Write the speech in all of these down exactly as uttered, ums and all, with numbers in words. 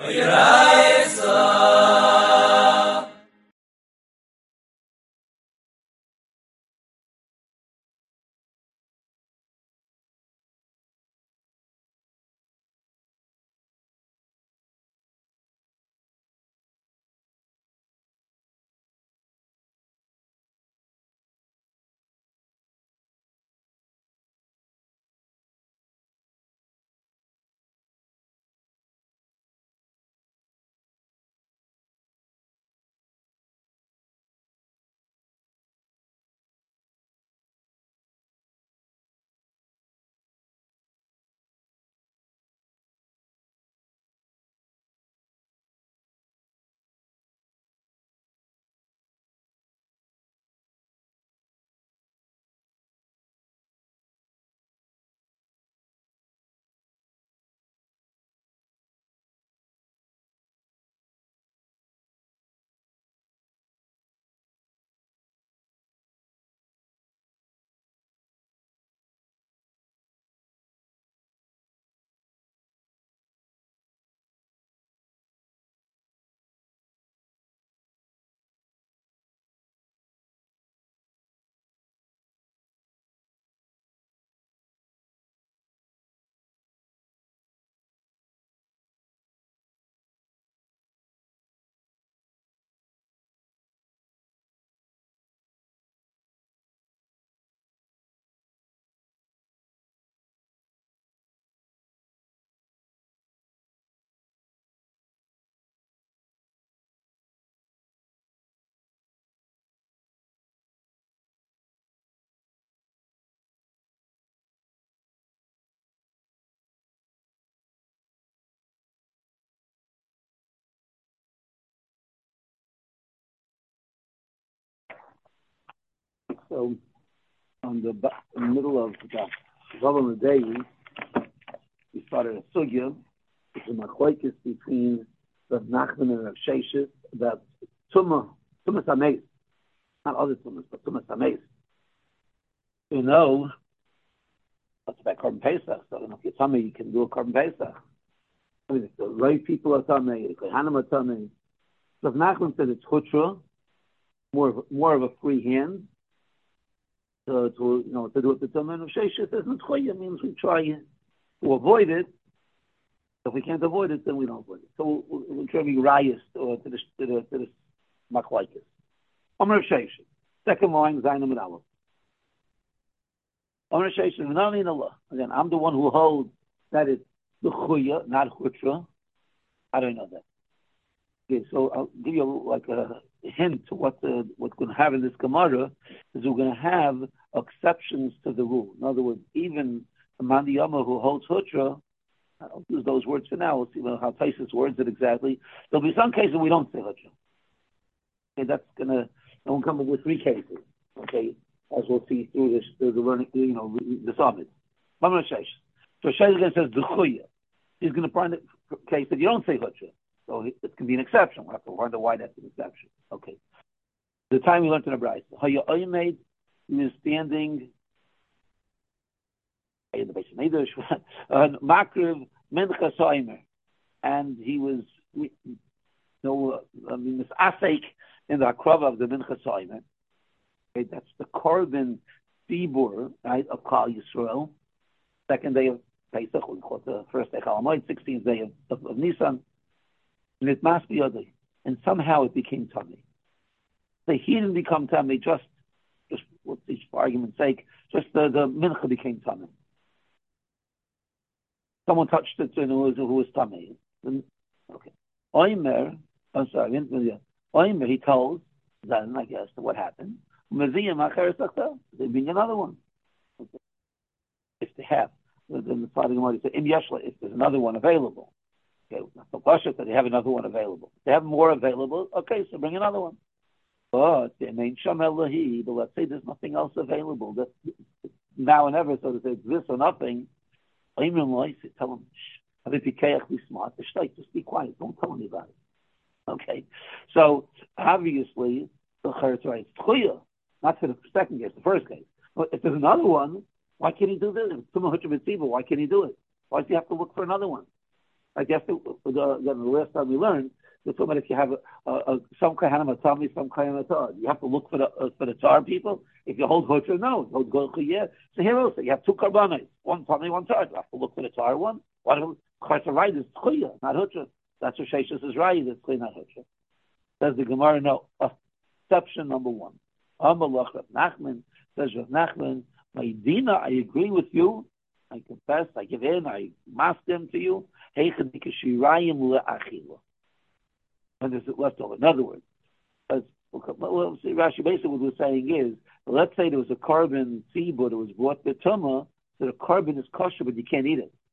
So, on the, in the middle of the Zalman Day, we started a sugya, which is a machlokes between Rav Nachman and Rav Sheshes about Tumah, Tumah Sameis, not other Tumahs, but Tumah Sameis. You know, that's about Korban Pesach. So, if you're Tumah, you can do a Korban Pesach. I mean, if the right people are Tumah, the Kohanim are Tumah. Rav Nachman said it's Chutra, more of, more of a free hand. To, to you know to do it the Tumah. And Rav Sheshes says Nitchoya means we try to avoid it. If we can't avoid it, then we don't avoid it. So we'll, we'll try to be rayist or to the to the to the machlokes. Amar Rav Sheshes. Second line, Zayin Amud Aleph. Amar Rav Sheshes, V'nani in Allah. Again, I'm the one who holds that it's the Chuya, not Chutra. I don't know that. Okay, so I'll give you like a hint to what the, what's going to have in this Gemara is we're going to have exceptions to the rule. In other words, even the Mandi Yama who holds Hutra, I don't use those words for now. We'll see how Taisus words it exactly. There'll be some cases we don't say Hutra. Okay, that's going to, we'll come up with three cases. Okay, as we'll see through this, through the learning, you know, the summit. So Sheshes says the Chuya. He's going to find a case that you don't say Hutra. So it can be an exception. We'll have to wonder why that's an exception. Okay. The time we learned in the Brayso. Hayoymed, he was standing in the base of Neidush, Makriv Mincha Soimer, and he was, you know, I mean, this Asek in the Akrava of the Mincha Soimer. Okay, that's the Korban Dibur, right, of Klal Yisrael. Second day of Pesach, we call it the first day of Chalamoid, sixteenth day of, of, of Nisan. And it must be other, and somehow it became tummy. So he didn't become tummy, just, just for argument's sake, just the, the mincha became tummy. Someone touched it and who was, who was tummy. Okay. Oimer, I'm sorry, Oimer, he told, then I guess, what happened. They bring another one. Okay. If they have, then the Father Gemara said, if there's another one available. Okay, so Pasha said they have another one available. If they have more available, okay, so bring another one. But they main Sham but let's say there's nothing else available. That now and ever, so to say, this or nothing. Tell them, be smart. Just be quiet. Don't tell anybody. Okay, so obviously the Charetz writes Tchuya, not for the second case, the first case. But if there's another one, why can't he do this? Why can't he do it? Why does he have to look for another one? I guess the, the, the, the last time we learned, we're talking about if you have a, a, a, some kind of a tummy, some kind of a tar. You have to look for the uh, for the tar people. If you hold hotra, no. You hold gocha, yeah. So here also, you have two karbanos, one tummy, one tar. You have to look for the tar one. One of the right is tchuya, not hotra. That's what Sheshus is right. It's tchuya, not hotra. Says the Gemara, no. Exception number one. Amalach Rav Nachman says Rav Nachman, my Dina, I agree with you. I confess, I give in, I mask them to you. And there's left over. In other words, as, well, see, Rashi basically what we're saying is, let's say there was a carbon tzibur that was brought to Tumah, so the carbon is kosher, but you can't eat it.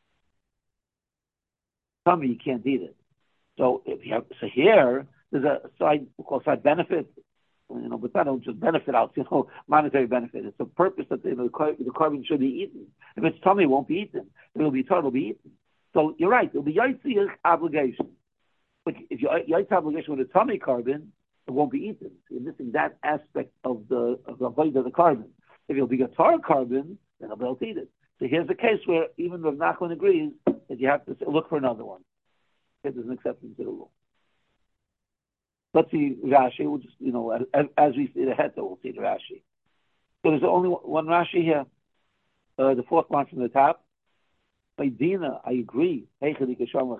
Tumah, you can't eat it. So if you have, so here, there's a side, we call side benefit, you know, but that don't just benefit out, you know, monetary benefit. It's a purpose that you know, the carbon should be eaten. If it's tummy, it won't be eaten. If it'll be tar, it'll be eaten. So you're right, it'll be yaitzi obligation. But if you yaitzi obligation with a tummy carbon, it won't be eaten. So you're missing that aspect of the of the void of the carbon. If it'll be a tar carbon, then I'll be able to eat it. So here's a case where even Rav Nachman agrees that you have to look for another one. There's an exception to the rule. Let's see Rashi. We'll just, you know, as, as we see the head, we'll see the Rashi. So there's only one Rashi here. Uh, the fourth one from the top. By Dina, I agree. Even though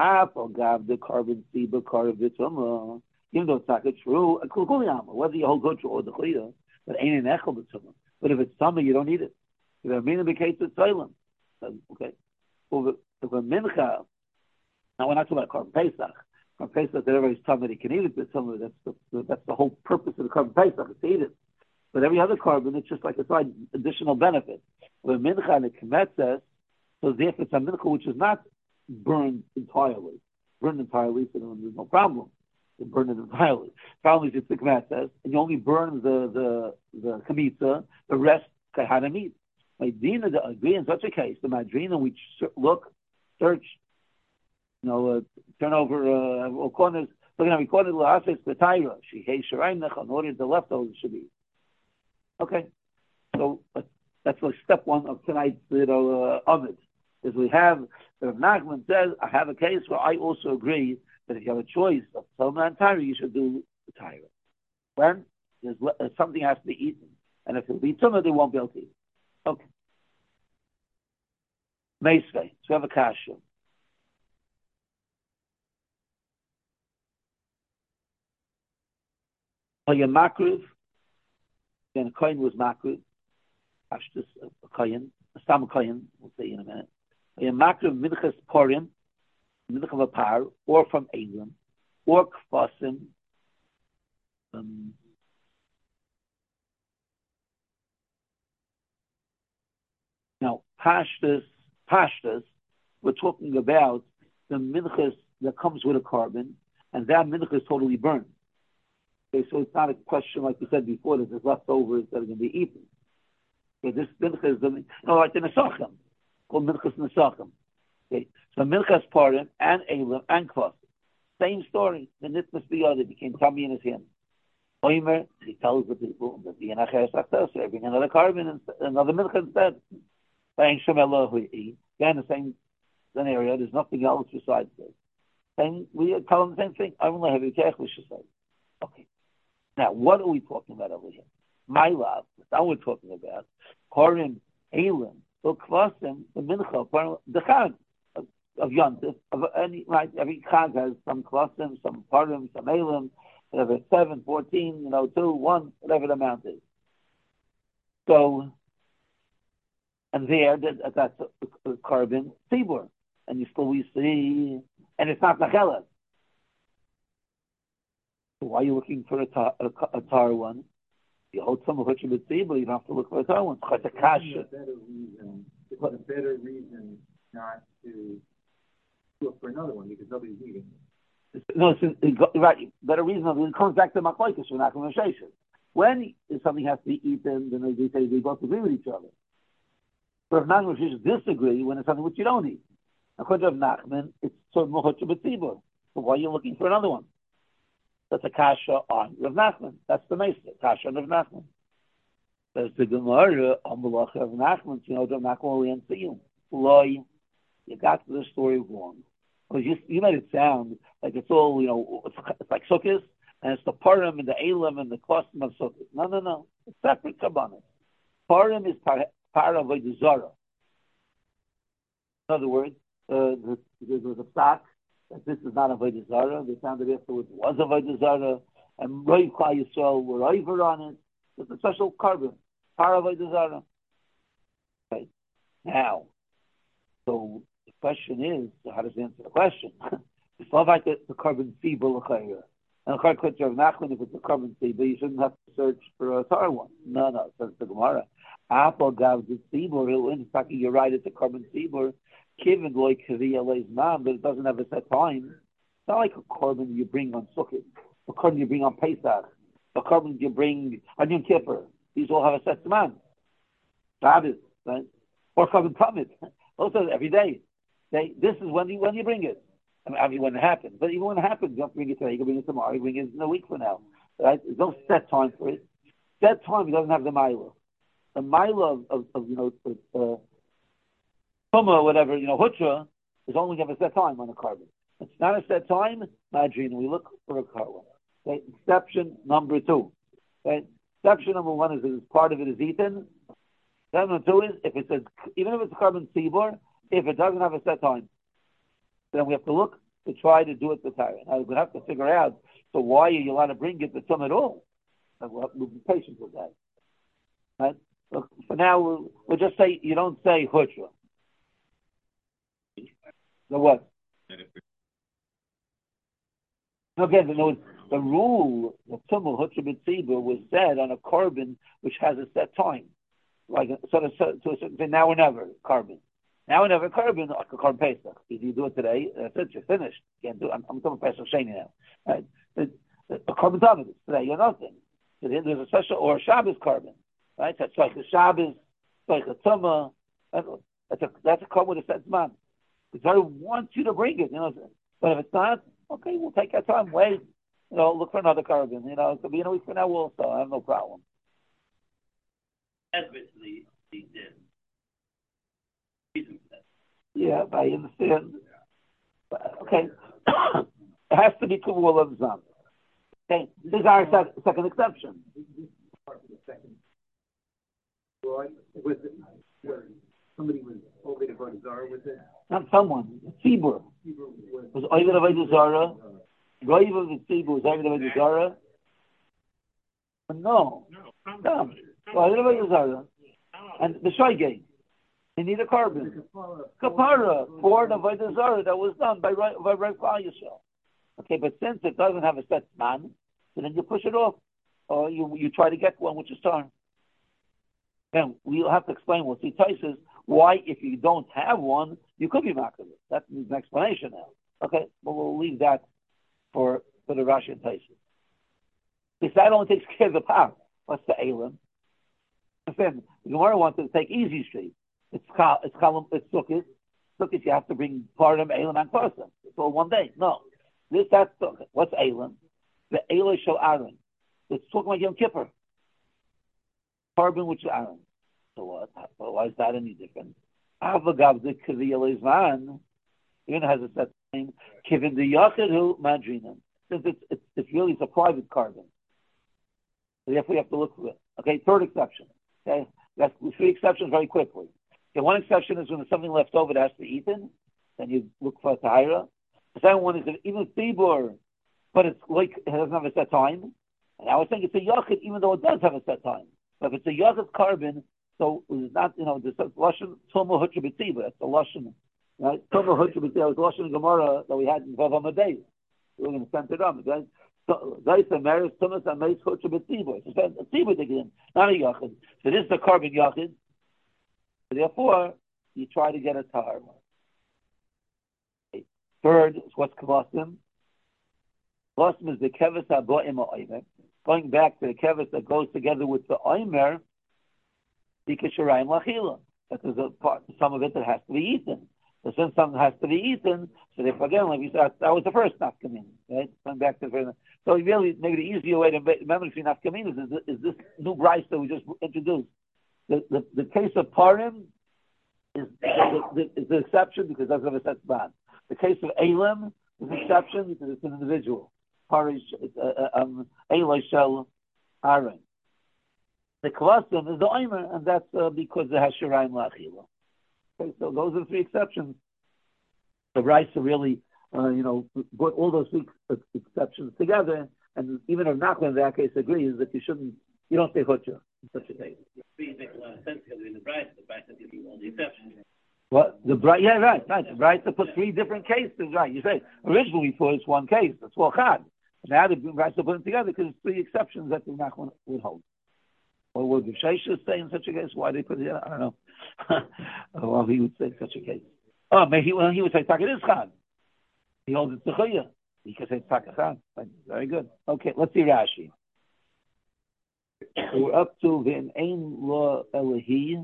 it's not true, whether you hold good or the chida, but ain't an echel b'tzuma. But if it's tummy, you don't need it. If a mincha became to tzaylim, okay. If a mincha, now we're not talking about carbon pesach. Carbon pesach, that everybody's tummy, they can eat it, but some that's the that's the whole purpose of the carbon pesach is to eat it. But every other carbon, it's just like a side additional benefit. With mincha and a kemetzes, so therefore it's a mincha which is not burned entirely. Burned entirely, so there's no problem. You burn it entirely. Problem is it's the kemetzes, and you only burn the the the kamitza, the rest kahana meat. My dina the agree in such a case, the madrina we look, search, you know, uh, turn over uh, corners, looking at corners la'afis the taira. She hey sharaim nech in order the leftovers should be. Okay, so uh, that's like step one of tonight's you know uh, of it. Is we have Rav Nachman says I have a case where I also agree that if you have a choice of Tumah and Taira, you should do the Taira. When there's, uh, something has to be eaten, and if it'll be Tumah, they won't be able to eat. Okay. Meisvei. So we have a kasha. Oh, your makriv. Then a kohen was makriv. Ashtus a kohen, a stam kohen. We'll say in a minute. Your makriv minchas porim. Of a par, or from Elam, or kfasim. Um, now, pashtas, pashtas, we're talking about the minchas that comes with a carbon, and that mincha is totally burned. Okay, so it's not a question like we said before that there's leftovers that are going to be eaten. Okay, this mincha is the, you know, like the nesachim, called minchas nesachim. Okay, so Milchas Parim and Elam and Kvasim. Same story. The Nitmas Biyad became tummy in his hand. Oimer, he tells the people that the Yenacher Sachtas, they bring another carbon and another Milchas instead. Saying Shem Elohui. Again, the same scenario. There's nothing else besides this. And we tell them the same thing. I only have a kech, we should say. Okay. Now, what are we talking about over here? My love. That's what we're talking about. Parim, Elam, Kvasim, the Mincha, the Chag. Of Yontif, of any right, every Chag has some klasim, some parim, some elim, whatever, seven, fourteen, you know, two, one, whatever the amount is. So, and there, that, that's a, a carbon tzibur, and you still we see, and it's not nachelas. So why are you looking for a tar, a, a tar one? You hold some of which you would tzibur, you don't have to look for a tar one. It's a kasha. A better reason. It's a better reason not to look for another one because nobody's eating it. No, it's, it's right. Better reason it comes back to machlokes. We're not going to say it. When something has to be eaten, then they say they both agree with each other. But if Nachman disagree when it's something which you don't eat, according to Nachman, it's sort of mochotcha b'tzibur. So why are you looking for another one? That's a kasha on Rav Nachman. That's the meister kasha on Rav Nachman. There's the Gemara on Malach Rav Nachman. You know, Rav Nachman will answer you. Loi. you got the story wrong. Because you, you made it sound like it's all, you know, it's, it's like sukkahs, and it's the parim and the elam and the custom of sukkahs. No, no, no. It's separate kabbalah. Parim is par, par of Zara. In other words, uh, the, there was a fact that this is not Avodah Zarah. They found that afterwards it was Avodah Zarah, and Roiv Klal Yisrael were over on it. It's a special carbon, par Avodah Zarah. Okay. Now, so the question is, so how does he answer the question? It's not like the, the carbon fever l'chayra. And the carbon of Nachman, if it's a carbon fever, you shouldn't have to search for a tar one. No, no, says the Gemara. Apple gav the fever, in fact, you're right, it's a carbon fever. Kiven like Kaviyah Mom, but it doesn't have a set time. It's not like a carbon you bring on Sukkot, a carbon you bring on Pesach, a carbon you bring on Yom Kippur. These all have a set time. Shabbos, right? Or carbon Tamid. Also, every day. They, this is when you when you bring it. I mean, I mean, when it happens. But even when it happens, you don't bring it today. You can bring it tomorrow. You bring it in a week from now. Right? There's no set time for it. Set time, it doesn't have the mila. The mila of, of, of you know, uh, Tuma or whatever, you know, Hutra is only have a set time on a carbon. It's not a set time, Madrina. We look for a carbon. Okay? Exception number two. Okay? Exception number one is that part of it is eaten. Exception number two is if it says, even if it's a carbon tzibur, if it doesn't have a set time, then we have to look to try to do it the time. Now we have to figure out, so why are you allowed to bring it to Tum at all? And we'll, have, we'll be patient with that. Right? So for now, we'll, we'll just say, you don't say Hutra. So what? Again, the, the rule, the Tumul Hutra B'Tzibur was said on a carbon which has a set time. Like, so to, so to a certain thing, now or never, carbon. Now we have a carbon, like a carbon Pesach. If you do it today, that's it, you're finished. You can't do it. I'm, I'm talking Pesach Sheni now. Right? The, the, a carbon Tamid, today you're nothing. So then there's a special, or a Shabbos carbon. Right? That's like the Shabbos, like a Tumah. That's a, that's a carbon with a set man. Because I want you to bring it, you know. But if it's not, okay, we'll take our time, wait. You know, look for another carbon. You know, it could be in a week from now also. I have no problem. Obviously, he did. Yeah, I understand. Okay. It has to be Kuvul of Zam. Okay, this is our sec- second exception. Was it, somebody was over to go to Zara with it? Not someone. Tzibur. Was Oivid Avodah Zara. Roiv of the Tzibur was Oivid Avodah Zara. No. No. Oivid Avodah Zara. And the Shoygate. They need a carbon. Kapara for the Avodah Zarah that was done by by Rav Klal Yisrael. Okay, but since it doesn't have a set man, so then you push it off, or you you try to get one which is torn. And we'll have to explain. We'll see Taisus why if you don't have one, you could be makabel. That needs an explanation now. Okay, but we'll leave that for for the Rashi and Taisus. Because that only takes care of the power. What's the Elam? Then the Gemara wanted to take easy street. It's kal, it's kalam, it's sukkot. Sukkot, you have to bring part of Elam and Parsa. It's all one day. No, this that's sukkot. What's Elam? The Elah shel Aaron. It's talking about Yom Kippur. Carbon which is Aaron. So what? Well, why is that any different? Avagav the Kaviyah Leizman. Even has a set name. Kivin the Yachid who Madrinan. Since it's, it's it's really it's a private carbon. So therefore you have to look for it. Okay, third exception. Okay, that's three exceptions very quickly. Okay, one exception is when there's something left over that has to be eaten, then you look for a tahira. The second one is that even Tibur, but it's like it doesn't have a set time. And I was saying it's a yachid, even though it does have a set time. But if it's a yachid carbon, so it's not, you know, the lashon tomo hutra b'tzibur. That's the lashon, right? Tomo hutra b'tzibur. It was the lashon Gemara that we had in Vav Hamadei. We're going to send it on, right? So they say Maris Thomas and Mace hutra b'tzibur. It's a tzibur again, not a yachid. So this is the carbon yachid. Therefore, you try to get a tar. Okay. Third is what's kavasim. Kavasim is the kevis ha'ba'im ha'omer. Going back to the kevis that goes together with the omer, b'kisharayim lachila. That there's a part, some of it that has to be eaten. So since something has to be eaten, so therefore again, like we said, that was the first nafkamin, right? Going back to the so really, maybe the easier way to remember between nafkamin is, is this new rice that we just introduced. The, the, the case of parim is the, the, is the exception because that's never sets ban. The case of Elam is an exception because it's an individual. Parish, uh, um, Eloi Shel Aaron. The Kvasim is the Omer, and that's uh, because it has Shirayim Lachila. Okay, so those are the three exceptions. The Raisa really, uh, you know, put all those three exceptions together, and even if Nachman in that case agrees that you shouldn't, you don't say Hutcha in such a case. It makes a lot of sense because in the Bryce, the Bryce gives you all the exceptions. What the bright? Yeah, right, right. The Bryce to put three different cases, right? You say originally for it's one case, that's all Chad. Now the Bryce to put them together because it's three exceptions that the Nachman would hold. Or would the Shesha say in such a case? Why they put it? I don't know. Well, he would say in such a case. Oh, maybe well, he would say Taka is Chad. He holds it Tzuchaya. He could say Taka Chad. Very good. Okay, let's see Rashi. So we're up to V'in Ein Lo Elohi.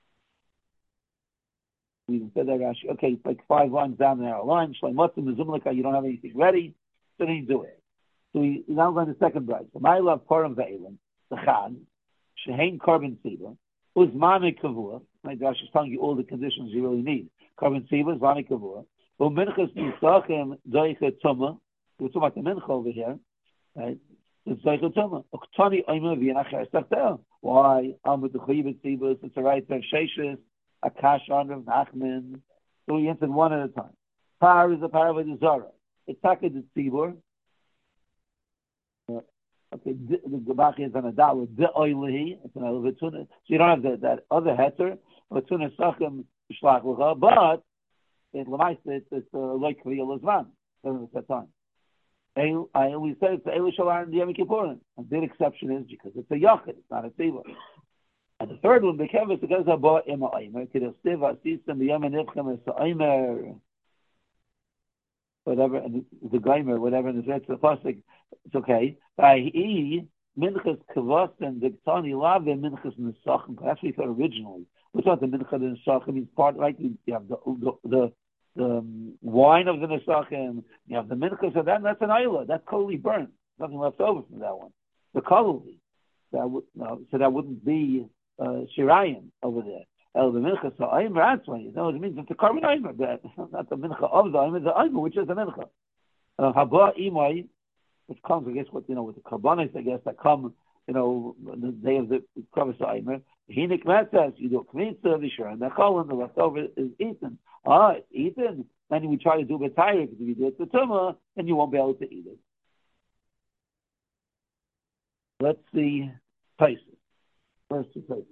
We said that Rashi. Okay, it's like five lines down in our line. Shleimatzim Mezumlika, you don't have anything ready, so then you do it. So we now go to the second bright. So my love Purim Ve'elim, the Chad, Shehein Carbon Siva, Uzmane Kavua. My Rashi is telling you all the conditions you really need. Carbon Siva, Uzmane Kavua. Well, Minchas Nisachim Doicha Tuma. We're talking about the Mincha over here, right? It's Doicha Tuma. Oktani Oima V'Yanacher Sartel. Why? Amud Chuyiv Siva. It's a right there. Sheshes. Akash on Rav Nachman. So we answered one at a time. Par is a par of the Zara. It's Taka the Tzibur. Okay, the Gabaki is an Adal. The Oilihi. It's an Elevatuna. So you don't have that, that other heter. Vatuna Sachem Shlach Lacha. But in Lamaisa, it's it's like Kviyal Azman. Doesn't at that time. I always say it's the Eilu Shalar and the Yom Kippurim. And the exception is because it's a Yachid. It's not a Tzibur. And the third one, the Kevis, it goes about Ima Aimer, Kidostiv, Asistim, the Yemen Ibchem, is the Aimer, whatever, and the Gaimer, whatever, and it's the Pasik, it's okay. By E, Minchas Kavas and the Ktani Lave, Minchas Nesachim, that's what we thought originally. We thought the Minchas Nesachim means part, right? You have the, the, the, the um, wine of the Nesachim, you have the Minchas of that, and that's an Ayla, that's totally burnt. Nothing left over from that one. The Kalali, that would, no, so that wouldn't be Uh, Shirayim over there. El the mincha so Aimer Atzmai. No, it means it's a carbon Aimer, but not the mincha of the Aimer, the Aimer, which is the mincha. Haba Imai, which comes, I guess, what you know, with the carbonates, I guess, that come, you know, the day of the Kravas Aimer. Hinik Matzas, you do Kmitza, Vishar, and the Cholon, the leftover is eaten. Ah, it's eaten. Then we try to do it tire because if you do it to Tumah, then you won't be able to eat it. Let's see places. First two places.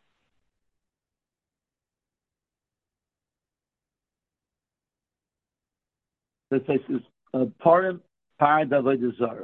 This place is Parim Paradavodah Zara.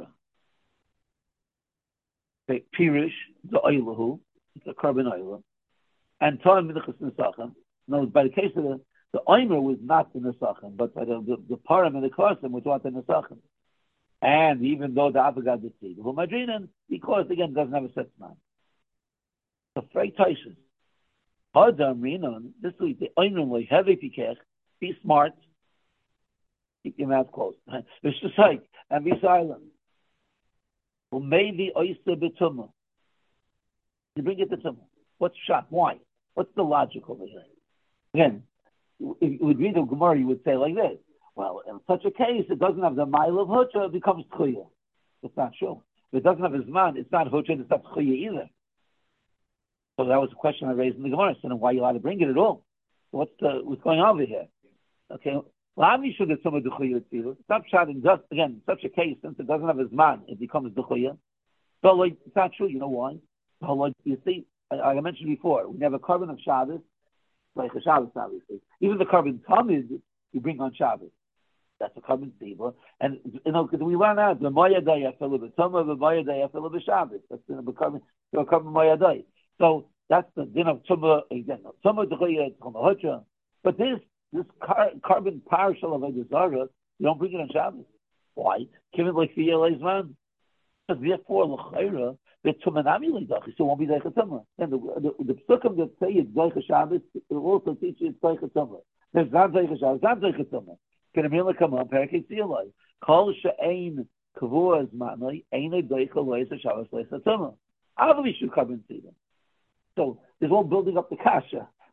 Pirish, the Oilahu, it's a carbon oil, and Tom Minchas Nesachim. No, by the case of the the Oimer was not the Nesachim, but by the the, the Parim and the Klasim was what the Nesachim. And even though the Avagad is Tzid, who Madrinan, because again doesn't have a set man. The Frey Tyson. Hadam Rinon, this week the Oimer like heavy pikech, be smart, keep your mouth closed. It's just like and be silent. Well, maybe oyster betumah. You bring it to tumah. What's shot? Why? What's the logic over here? Again, if you would read the Gemara, you would say like this. Well, in such a case, it doesn't have the mile of hutcha, it becomes tchuya. It's not true. If it doesn't have his man, it's not hutcha, it's not tchuya either. So that was the question I raised in the Gemara. So then why are you allowed to bring it at all? What's the, what's going on over here? Okay. Well, I'm sure that some of the chuya tzila. Stop shouting. Just again, in such a case, since it doesn't have his man, it becomes the chuya. So like, it's not true. You know why? So like, you see, I, I mentioned before, we have a carbon of Shabbos, like a Shabbos, obviously. Even the carbon tamid you bring on Shabbos. That's a carbon tzila. And you know, because we learn out the moya day after the tumah, the moya day after the Shabbos. That's the carbon, the carbon moya day. So that's the din of tumah again. Tumah the chuya, tumah hutcha. But this. This car, carbon partial of a Zara, you don't bring it on Shabbos. Why? Give it like the L A's man. Because therefore, l'chayra, the tumanami l'idach, so it won't be like a tumah. And the the, the psukim that say it's like a Shabbos, it will also teach you it's like a tumah. There's not like a Shabbos, not like a tumah. Can a mila come on? Parakei tzilai. Kol she'ein kavua as manai, ein a doicha lois a Shabbos lois a tumah. Avli shu carbon tzilai. So there's all building up the kasha.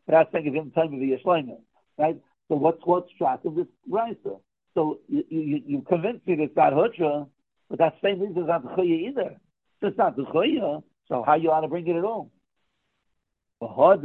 That's saying it's in time of the Yeshleimah, right? So what's what's track of this Raisa? So you you you convince me that it's not Hutra, but that same reason is not the Chaya either. So it's not the Chaya, so how you ought to bring it at all? Which was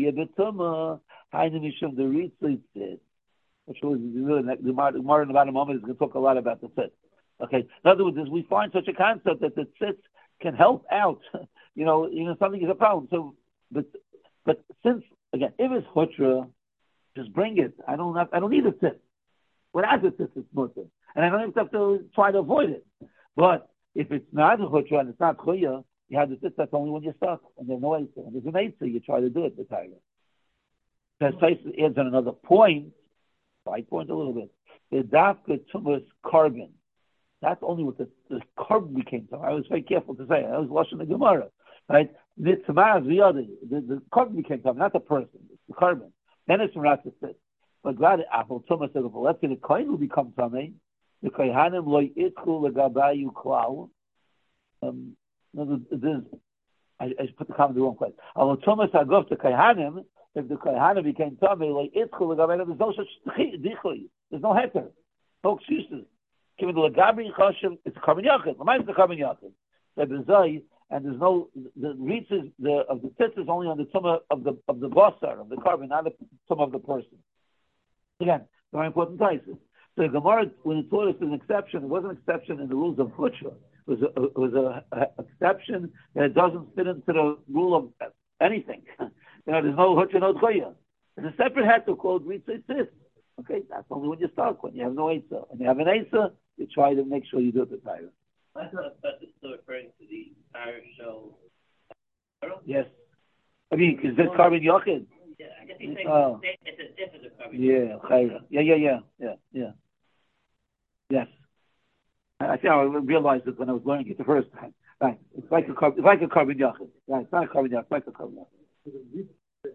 the Gemara in about a moment is going to talk a lot about the tzitz. Okay. In other words, is we find such a concept that the tzitz can help out. You know, you know, something is a problem. So, but but since again, if it's hutra, just bring it. I don't have, I don't need a tzitz. Without the tzitz, it's mutter, and I don't even have to try to avoid it. But if it's not a hutra and it's not chuya, you have the tzitz. That's only when you're stuck, and there's no answer. And there's an answer. You try to do it. The tiger. That adds on another point. Side point a little bit. The dafka tumas carbon. That's only what the, the carbon became. So I was very careful to say. I was watching the Gemara, right? The tamaz the other. The, the carbon became carbon, not the person. It's the carbon. Then it's from Rashi says. But glad apple tumas says, well, let's say the coin will become something. The kohanim loy itchu legabayu klau. Um, this, I, I put the comment in the wrong place. Al tumas agov to kohanim. If the kohanim became tummy, like itchu legabayu, there's no such dichui. There's no heter, no excuses. Given the Lagabri Choshev, it's a carbon yachid. Lamai is the carbon yachid. And there's no the reaches the of the tzitz is only on the tumah of the of the basar of the carbon, not the tumah of the person. Again, very important places. So the Gemara, when it taught us an exception, it wasn't an exception in the rules of Hutra. It was a, it was a, a exception that it doesn't fit into the rule of anything. You know, there's no Hutra, no Tchoya. There's a separate heter called Ritzay Tzitz. Okay, that's only when you're stuck, when you have no Eitzah. When you have an Eitzah, you try to make sure you do it with Torah. I thought that is still referring to the Irish show. Yes. I mean, is this carbon yachid? Yeah, I guess he's saying oh. it's a different of carbon yeah, chayra. Yeah, yeah, yeah, yeah, yeah. Yes. I, I think I realized it when I was learning it the first time. Right. It's like a carbon, it's like a carbon yachid. Right. It's not a carbon yachid, it's like a carbon yachid.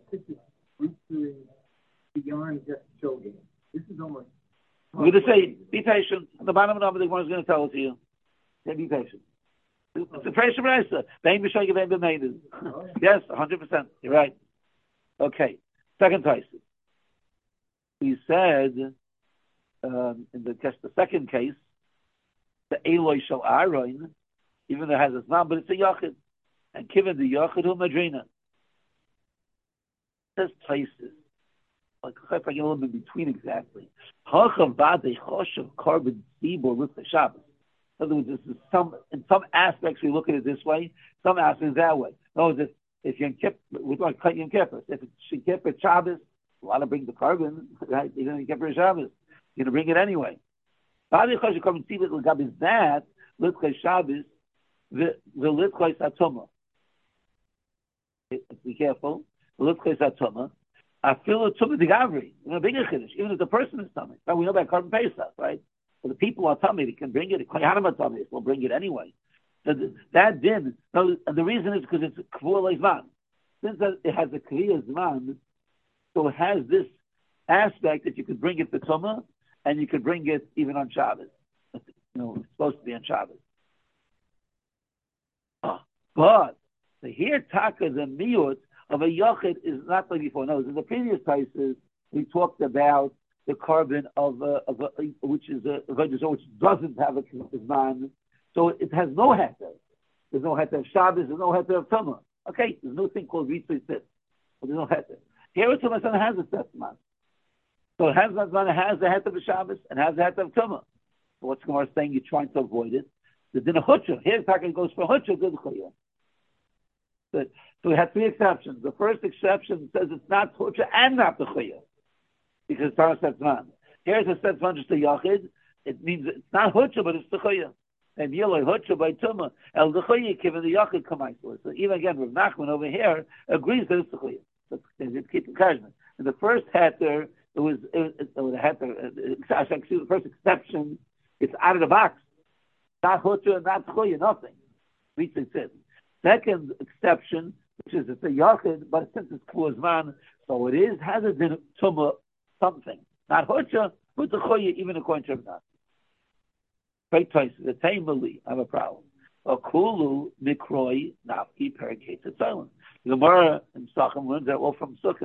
So beyond just choking. This is almost. We're going to say, be patient. On the bottom of the number, the one is going to tell it to you. Yeah, be patient. It's a fresh Raisa. Yes, one hundred percent. You're right. Okay. Second Tyson. He said, um, in the, the second case, the Eloi Shal Aaron, even though it has its name, but it's a Yachid. And given the Yachid who Madrina. There's Tyson. Like I get a little bit between exactly. Carbon with the Shabbos. In other words, this is some in some aspects we look at it this way, some aspects that way. No, if if you keep we're going to cut Yom Kippur. If it's Kippur Shabbos, a lot of bring the carbon, right? You're going to Kippur Shabbos. You're going to bring it anyway. Badi Chosh come and see what Lagab is that Litkei Shabbos the the Litkei Satoma. Be careful. The Litkei Satoma. I feel it's some of the Gavri, you know, bigger Kiddush, even if the person is tummy. Right? We know about carbon Pesach, right? But the people are tummy, they can bring it. Koyanim are tummy, will bring it anyway. So the, that did, no, and the reason is because it's Kvur Leizman. Since it has a Kriya Zman, so it has this aspect that you could bring it to Tumah, and you could bring it even on Shabbos. You know, it's supposed to be on Shabbos. Oh, but the here Taka, the Miyut, of a yachid is not like before. No, in the previous cases we talked about the carbon of a, of a which is a, which doesn't have a zman, so it has no heter. There's no heter of Shabbos. There's no heter of Tumah. Okay, there's no thing called ritzui tzitz, but there's no heter. Here, Tumah has a tzitz. So it has that zman. It has the heter of Shabbos and has the heter of Tumah. So what's Gemara saying? You're trying to avoid it. The din of hutra. Here, Taka goes for hutra. Good chayah. But so we have three exceptions. The first exception says it's not Hutra and not the Chiyah, because it's not a Setzman. Here's a Setzman, just a Yachid. It means it's not Hutra, but it's the Chiyah. And Yeloi Hutra by Tumah, El the Chiyah, given the Yachid Kamaisor. So even again, Rav Nachman over here agrees that it's the Chiyah. So it's keep encouragement. In the first heter, it was, it, it, it was a heter, actually the first exception, it's out of the box. Not Hutra, not Chiyah, nothing. Ritzei Tzitz. Second exception, which is it's a yachid, but since it's kluzman, so it is has a din tumah something. Not hocha, but the choya, even according to Rav. Great choice. The taimali, I have a problem. A kulu mikroi nafki perikate silent. The Gemara in Sachim learns that well from Sukkim.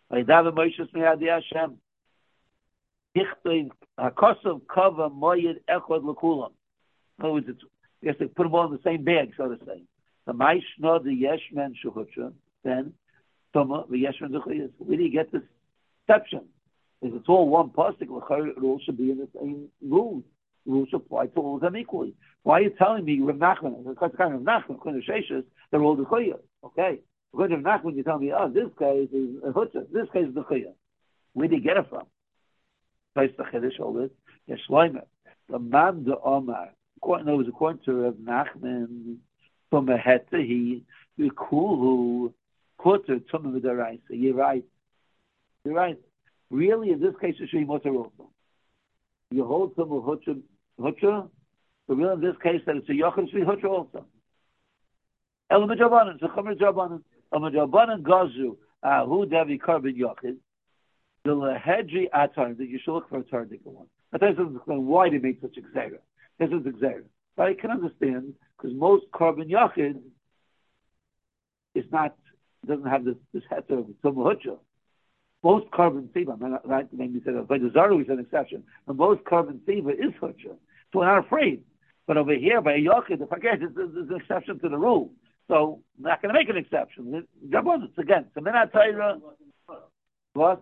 Vaydav Moshe Miyadi Hashem. Ichtoi Hakosov Kava Moyed Echod Lekulam. In other words, it's, you have to put them all in the same bag, so to say. The Maishno the Yeshmen Shuhutra, then Toma the Yeshmen Duchayas. Where do you get this exception? If it's all one pasuk, it all should be in the same rules. Rules apply to all of them equally. Why are you telling me Rav Nachman, the kind of Nachman, kind of Sheshes, they're all Duchayas? Okay. According to Rav Nachman, you tell me, oh, this case is a Hutzah, this case is Duchayas. Where do you get it from? Place the Chiddush all this. Yeshloimer. The man the Omar. According, no, it was according to Rav Nachman from a heta, he, the Kulu, Kutter, Tumah V'Daraisa. You're right. You're right. Really, in this case, it should be Mutter also. You hold Tumah Hutra, Hutra, but really in this case, that it's a Yochid, it should be Hutra also. El Majabanan, it's a Chomer Jabanan. El Majabanan Gazu, Hu Davi Karbin Yochid, the Lahedri Atar, that you should look for a Tardik one. I tell you something, why they make such a Xera. This is Xera. But I can understand, because most Karbin Yochid is not, doesn't have this, this heter of Tumah Hutra. Most carbon fever, right? Maybe said by the Zaru is an exception, but most carbon fever is Hutra. So we're not afraid. But over here, by a Yochid, if I guess, there's an exception to the rule. So I'm not going to make an exception. It's again. So Minat Torah. What?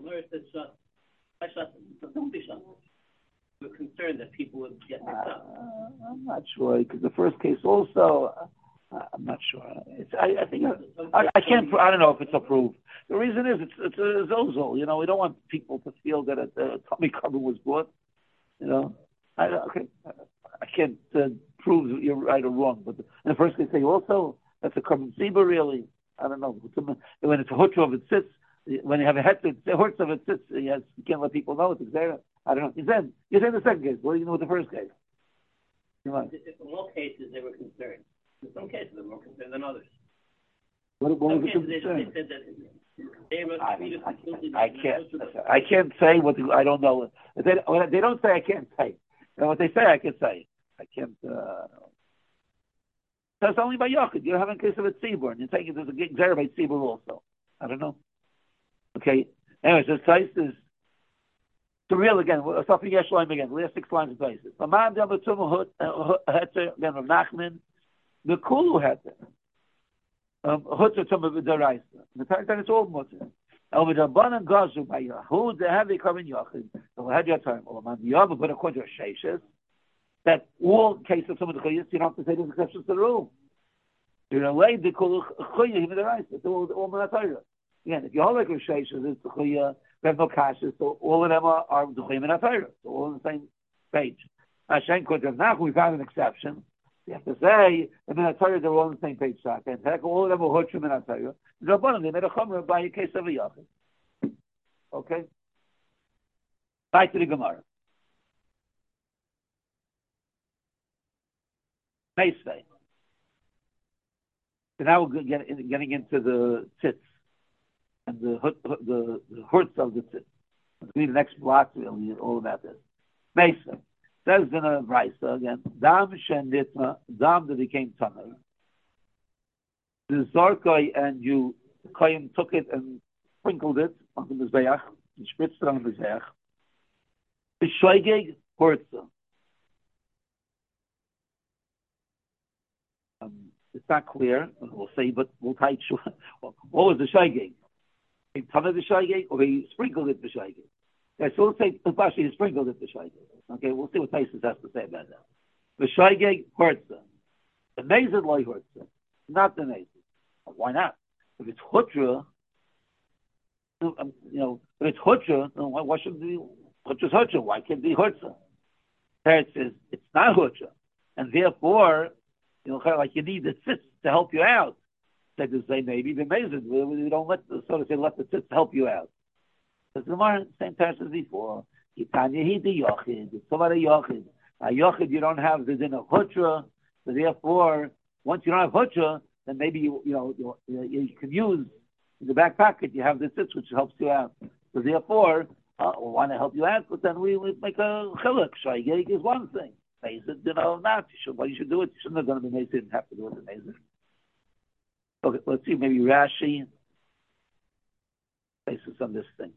Don't be shocked. We're concerned that people would get mixed up. Uh, I'm not sure, because the first case also, uh, I'm not sure. It's, I, I think, I, I can't, I don't know if it's approved. The reason is, it's, it's a zolzol, you know, we don't want people to feel that a, a tummy cover was bought, you know. I, okay, I can't uh, prove that you're right or wrong, but in the first case, say also, that's a carbon zebra, really. I don't know. When it's a hutra of it sits, when you have a head, the hurts of it sits, you can't let people know it's there. I don't know. You said, you said the second case. What do you know with the first case? In all cases, they were concerned. In some cases, they were more concerned than others. What, what was the concern? They said that they were I, I, I can't. I can't say what the, I don't know. They, they don't say I can't say. And what they say, I can say. I can't. Uh, that's only by Yochid. You're having a case of a tzibur, and you're taking there's a Xer by tzibur also. I don't know. Okay. Anyway, so Tais is the real again. We'll stop Yesh Laim again. We have six lines of places. Amam Dam Tumah Heter again of Nachman. The Kulu Heter. Um, Hutter Tumah V'Daraisa. The fact that it's all Mutter. El V'Daban and Gazu by Yahud the heavy coming Yochid. The had your time. Well, Amam Yom but according to Sheshes that all cases of some of the Chayis you don't have to say there's exceptions to the rule. You're allowed the Kulu Chayis V'Daraisa. It's all all Manatayra. Again, if you hold like Rosh Hashanah, it's the Chayah, we have no kashes, so all of them are, are the Chayim and Atayra. So all on the same page. Hashem Kodev Nach, we found an exception. You have to say, the Minatayra, they're all on the same page, Shaka. And heck, all of them are Hutchim and Atayra. The Rabbanan, they made a Chomer by a case of a Yachid. Okay? Back to the Gemara. Meisvei. So now we're getting, getting into the tzitz. And the the the hurts of the tzitz. It's going to be the next block. We'll read all about this. Mesa says in a brisa again. Dam shenitma, dam that became tamei. The zorkai and you Koyim took it and sprinkled it on the mizbeach, and spritzed it on the mizbeach. The shoygeg hurtza. Um, it's not clear. We'll say, but we'll tie it. What was the shoygeg? He covered the shaygeg, or he sprinkled it the shaygeg. Okay, so let's say Bashi sprinkled it the shaygeg. Okay, we'll see what Taisus has to say about that. The shaygeg hurts them. The mazid loy hurts them. Not the mazid. Why not? If it's hutra, you know, if it's hutra, why, why shouldn't it be hutra's hutra? Why can't it be hurtza? It says it's not hutra, and therefore, you know, kind of like you need the tzitz to help you out. They just say maybe the mazid. We don't let the so to say let the tzitz help you out. Because the more same terms as before. Yitanya he the yochid. It's somebody yochid. A yochid you don't have the din of hutra. So therefore, once you don't have hutra, then maybe you you know you, you can use in the back pocket. You have the tzitz which helps you out. So therefore, uh, we want to help you out, but then we, we make a chiluk. Shaygeg is one thing. Mazid, you know, not. You should, but you should do it. You shouldn't have done it the mazid. You didn't have to do it the mazid. Okay, let's see, maybe Rashi. Okay, basis on this thing.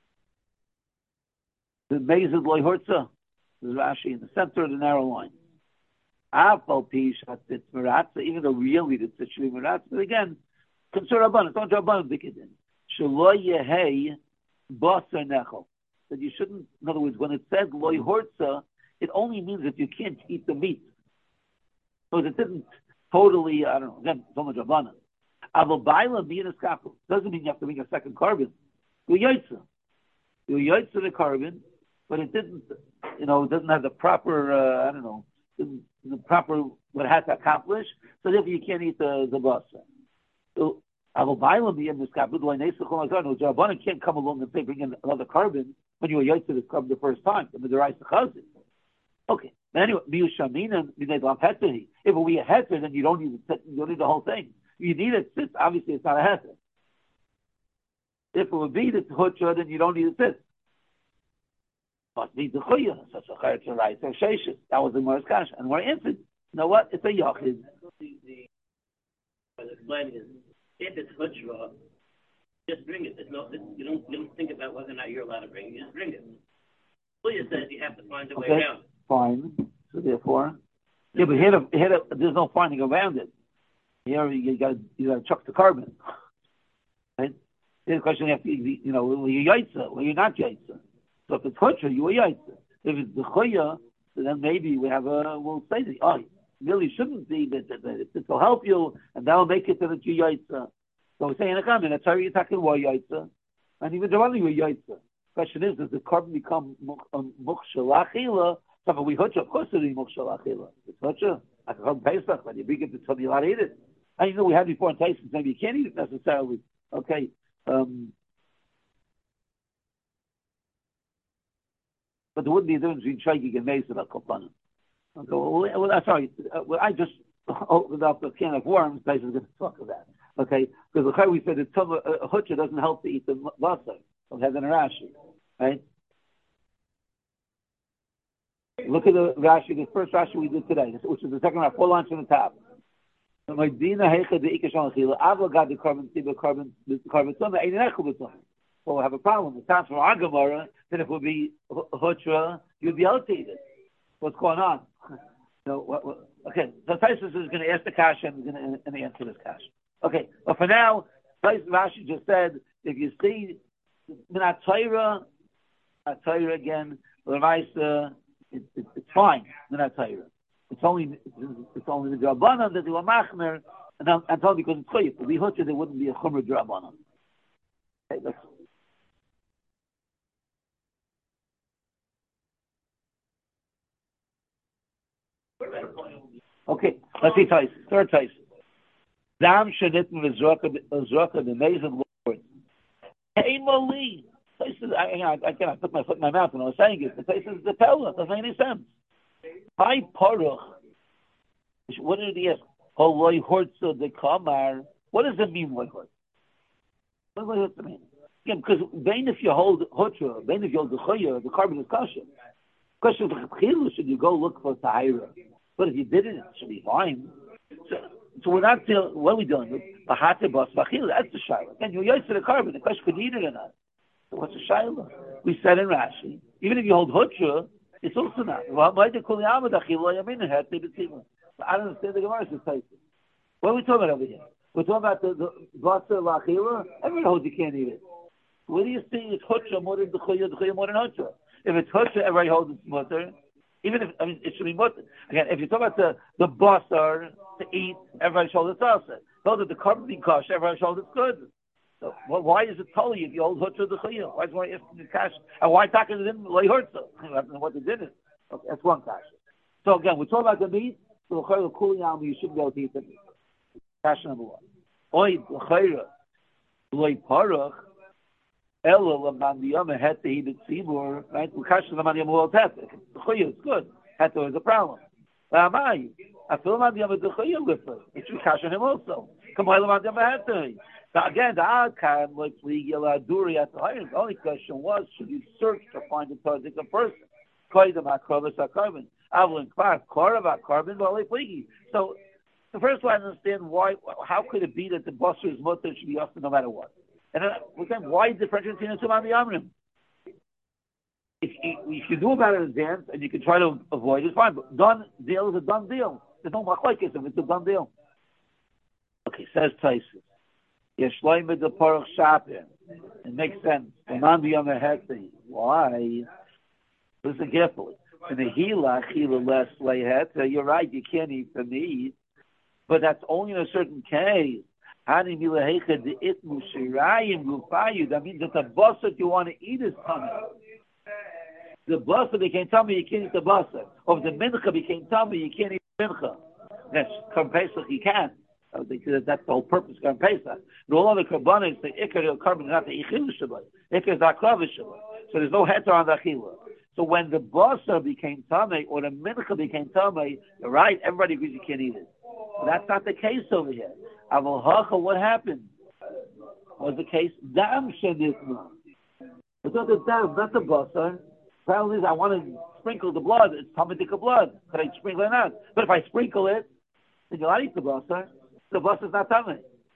The Mezid Loy Hortza, there's Rashi in the center of the narrow line. Apal Pish Hatzitz Meratza, even though really it's actually Meratza, but again, consider Rabban, it's not Rabban Bikidin. Shaloy Yehei Basar Nechel. That you shouldn't, in other words, when it says Loy Hortza, it only means that you can't eat the meat. So it didn't totally, I don't know, again, so much Rabbanan. Avabaila Minas Kapel doesn't mean you have to bring a second carbon. You Yaitza. You Yaitza the carbon, but it didn't, you know, it doesn't have the proper, uh, I don't know, the, the proper, what it has to accomplish, so therefore you can't eat the, the basa. So, Avabaila Minas Kapel, the Rabbanan can't come along and say, bring in another carbon when you were Yaitza the carbon the first time. The Midarais the Chazin. Okay. But anyway, if it were a heter, then you don't need the, you don't need the whole thing. You need it sit. Obviously, it's not a heter. If it would be the hutcha, then you don't need it sit. Must be the chuya. Such a chayr to write. So sheishes. That was the Morris Kash, and we're answered. You know what? It's a yachid. The explaining is if it's hutcha, just bring it. There's no, you don't you don't think about whether or not you're allowed to bring it. You just bring it. Chuya says you have to find a way Okay. around it. Fine. So therefore, yeah, but here, here, there's no finding around it. Here you got you got to chuck the carbon. Right? Here's the question: you have to, you know, were you yaitza? Were you not yaitza? So if it's hutcha, you were yaitza. If it's the chuya, then maybe we have a we'll say that oh, it really shouldn't be that, that, that it will help you and that'll make it so that you yaitza. So we're saying a comment. That's how you're talking were yaitza, and even the you were yaitza. Question is, does the carbon become mukshal achila? So if we hutcha, of course it'll be mukshal achila. It's hutcha. I can come Pesach, when you bring it to tell you allowed to eat it. And you know we had before in Tyson, maybe you can't eat it necessarily. Okay. Um, but there wouldn't be a difference between shaking and mace about kopanim. Okay, well, well, well, sorry. Uh, well, I just opened up a can of worms. Tyson's going to talk of that. Okay, because the we said that some, uh, a hutcha doesn't help to eat the vasa. It has an Rashi, right? Look at the Rashi, the first Rashi we did today, which is the second Rashi, four lines from the top. So my dina heicha the ikashon chila. Avla got the carbon, the carbon, the carbon. Some ain't an echel b'tzom. Well, we have a problem. It sounds from our Gemara that if it would be hutra, you'd be able to eat it. What's going on? So what, what, okay, so Taisus is going to ask the kasha and is going to answer this kasha. Okay, but for now, Taisus Rashi just said if you see minat Torah, minat Torah again, l'maisa. It, it, it's fine. Minat Torah. It's only it's only the Drabanan that they were machmer, and I'm, I'm telling you because it's chayif. If we hutcha, there wouldn't be a chumra Drabanan. Okay, that's. Okay, let's see Tais. Third Tais. Dam shenit v'zraka v'zraka the amazing Lord. Hey Mali. Places, I, I, I cannot put my foot in my mouth when I was saying it. The place is the Pella. It doesn't make any sense. Hi, Paruch. What did he ask? Holoi Hortza de Kamar. What does it mean, Loi Hortza? What does it mean? Again, because then if you hold Hotra, then if you hold the Choya, the carbon is kosher. Question is, should you go look for Tahira? But if you didn't, it should be fine. So, so we're not dealing, what are we dealing with? Bahate Bas Vachil, that's the Shaila. Again, you're used to the carbon. The question could you eat it or not? So what's the Shaila? We said in Rashi, even if you hold Hutra, it's also not. I don't understand the Gemara says. What are we talking about over here? We're talking about the Vasa Lachila. Everyone holds you can't eat it. Where do you see it's Hutra more than the Chuya, the Chuya more than Hutra? If it's Hutra, everybody holds it's mutter. Even if, I mean, it should be mutter. Again, if you talk about the, the Basar to eat, everybody holds it's also. Those are the carbon being kosher, everybody holds it's good. So, well, why is it totally if you hold Hutra the Chuya? Why is one asking the cash? And why talking to them like Hurtza? I don't know what they did. Okay, that's one cash. So again, we're talking about the meat. So the cooling out, you should be able to eat the meat. Cash number one. Oy, l'chayra, loy parach, elo l'mandiyama het to eat the tzibur, right? L'kash l'mandiyama will test it. The chuya is good. Het to is a problem. L'amai, I feel l'mandiyama the chuya with it. It should cash on him also. Come on, l'mandiyama het to. Now again, the adkan, like l'yigel aduri at the higher, the only question was, should you search to find a particular person? Koydem ha-krovas ha-carbon. Avlin kvar, korav ha-carbon, v'alei pligi. So, the first one, I understand why. How could it be that the busser is mutter should be offered no matter what? And then, again, why differentiate between the two Mami Amrim? If you, if you do about it in advance and you can try to avoid it, it's fine. But done deal is a done deal. There's no machlokes if it's a done deal. Okay, says Tyson. Yeshloim the Parach Shapir. It makes sense. The Mami Amrim Hekti. Why? Listen carefully. In the Hila, Hila less lay Heta, you're right, you can't eat the meat. But that's only in a certain case. That means that the basar you want to eat is coming. The basar became tummy, you can't eat the basar. Or if the mincha became tummy, you can't eat the mincha. That's Korban Pesach, you can. Because that's the whole purpose of Korban Pesach. And all other korbanos, the ikar of korban is not the ichilu shabbat. Ikar is the akrav shabbat. So there's no heter on the achila. So when the basar became tummy or the mincha became tummy, you're right, everybody agrees you can't eat it. But that's not the case over here. Aval hacha, what happened? Was the case dam shenitna? It's not the dam, not the basar. Problem is, I want to sprinkle the blood. It's tamatika blood. Could I sprinkle it not? But if I sprinkle it, then you'll not eat the basar. The basar is not tummy.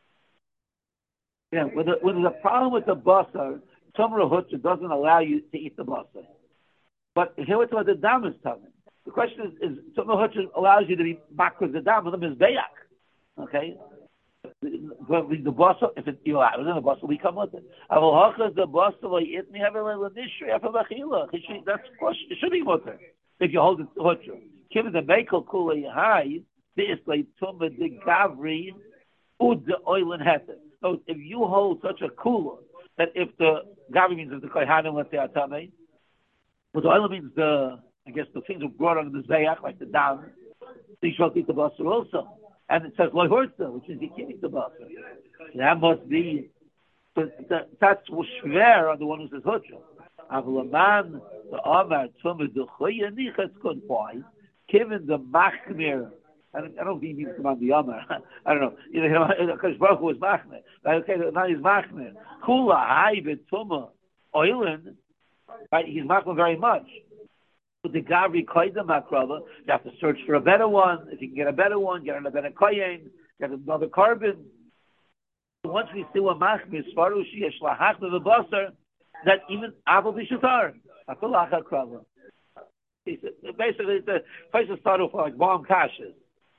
Yeah, when, the, when there's a problem with the basar, Tumra Hutcha doesn't allow you to eat the basar. But here we're talking about the dam is tummy. The question is, is Tumra Hutcha allows you to be back with the dam, with the mizbeach. Okay? But the basar, if it, you allow it, then the basar will come with it. Aval hacha the basar like it me have a l'nishri after b'achila. That's of course it should be mutter if you hold it to hutcha. Given the mekel kula high, this like tumba the gavri ud the oil and heter. So if you hold such a kula that if the gavri means if the kohanim let the atame, but the oil means the I guess the things were brought on the zayach like the dam, so you should eat the basar also. And it says loy hortza, which is you can't eat the basar. That must be. So that, that's shver on the one who says hutcha. Avlaman the amar tumah the choya nichas good. Why? Given the machmir, I don't, I don't think he means come on the amar. I don't know. You know, because Baruch was machmir. Okay, now he's machmir. Kula hay betumah oilin. Right, he's machmir very much. With the Gavri Koydem Akrava, you have to search for a better one. If you can get a better one, get a better Koyen, get another carbon. Once we see what Machmir, Svarushi, Shlahach, the Basar, that even Aval Bishatar, Akulach Akrava. Basically, it's a place to start off like bomb kashes.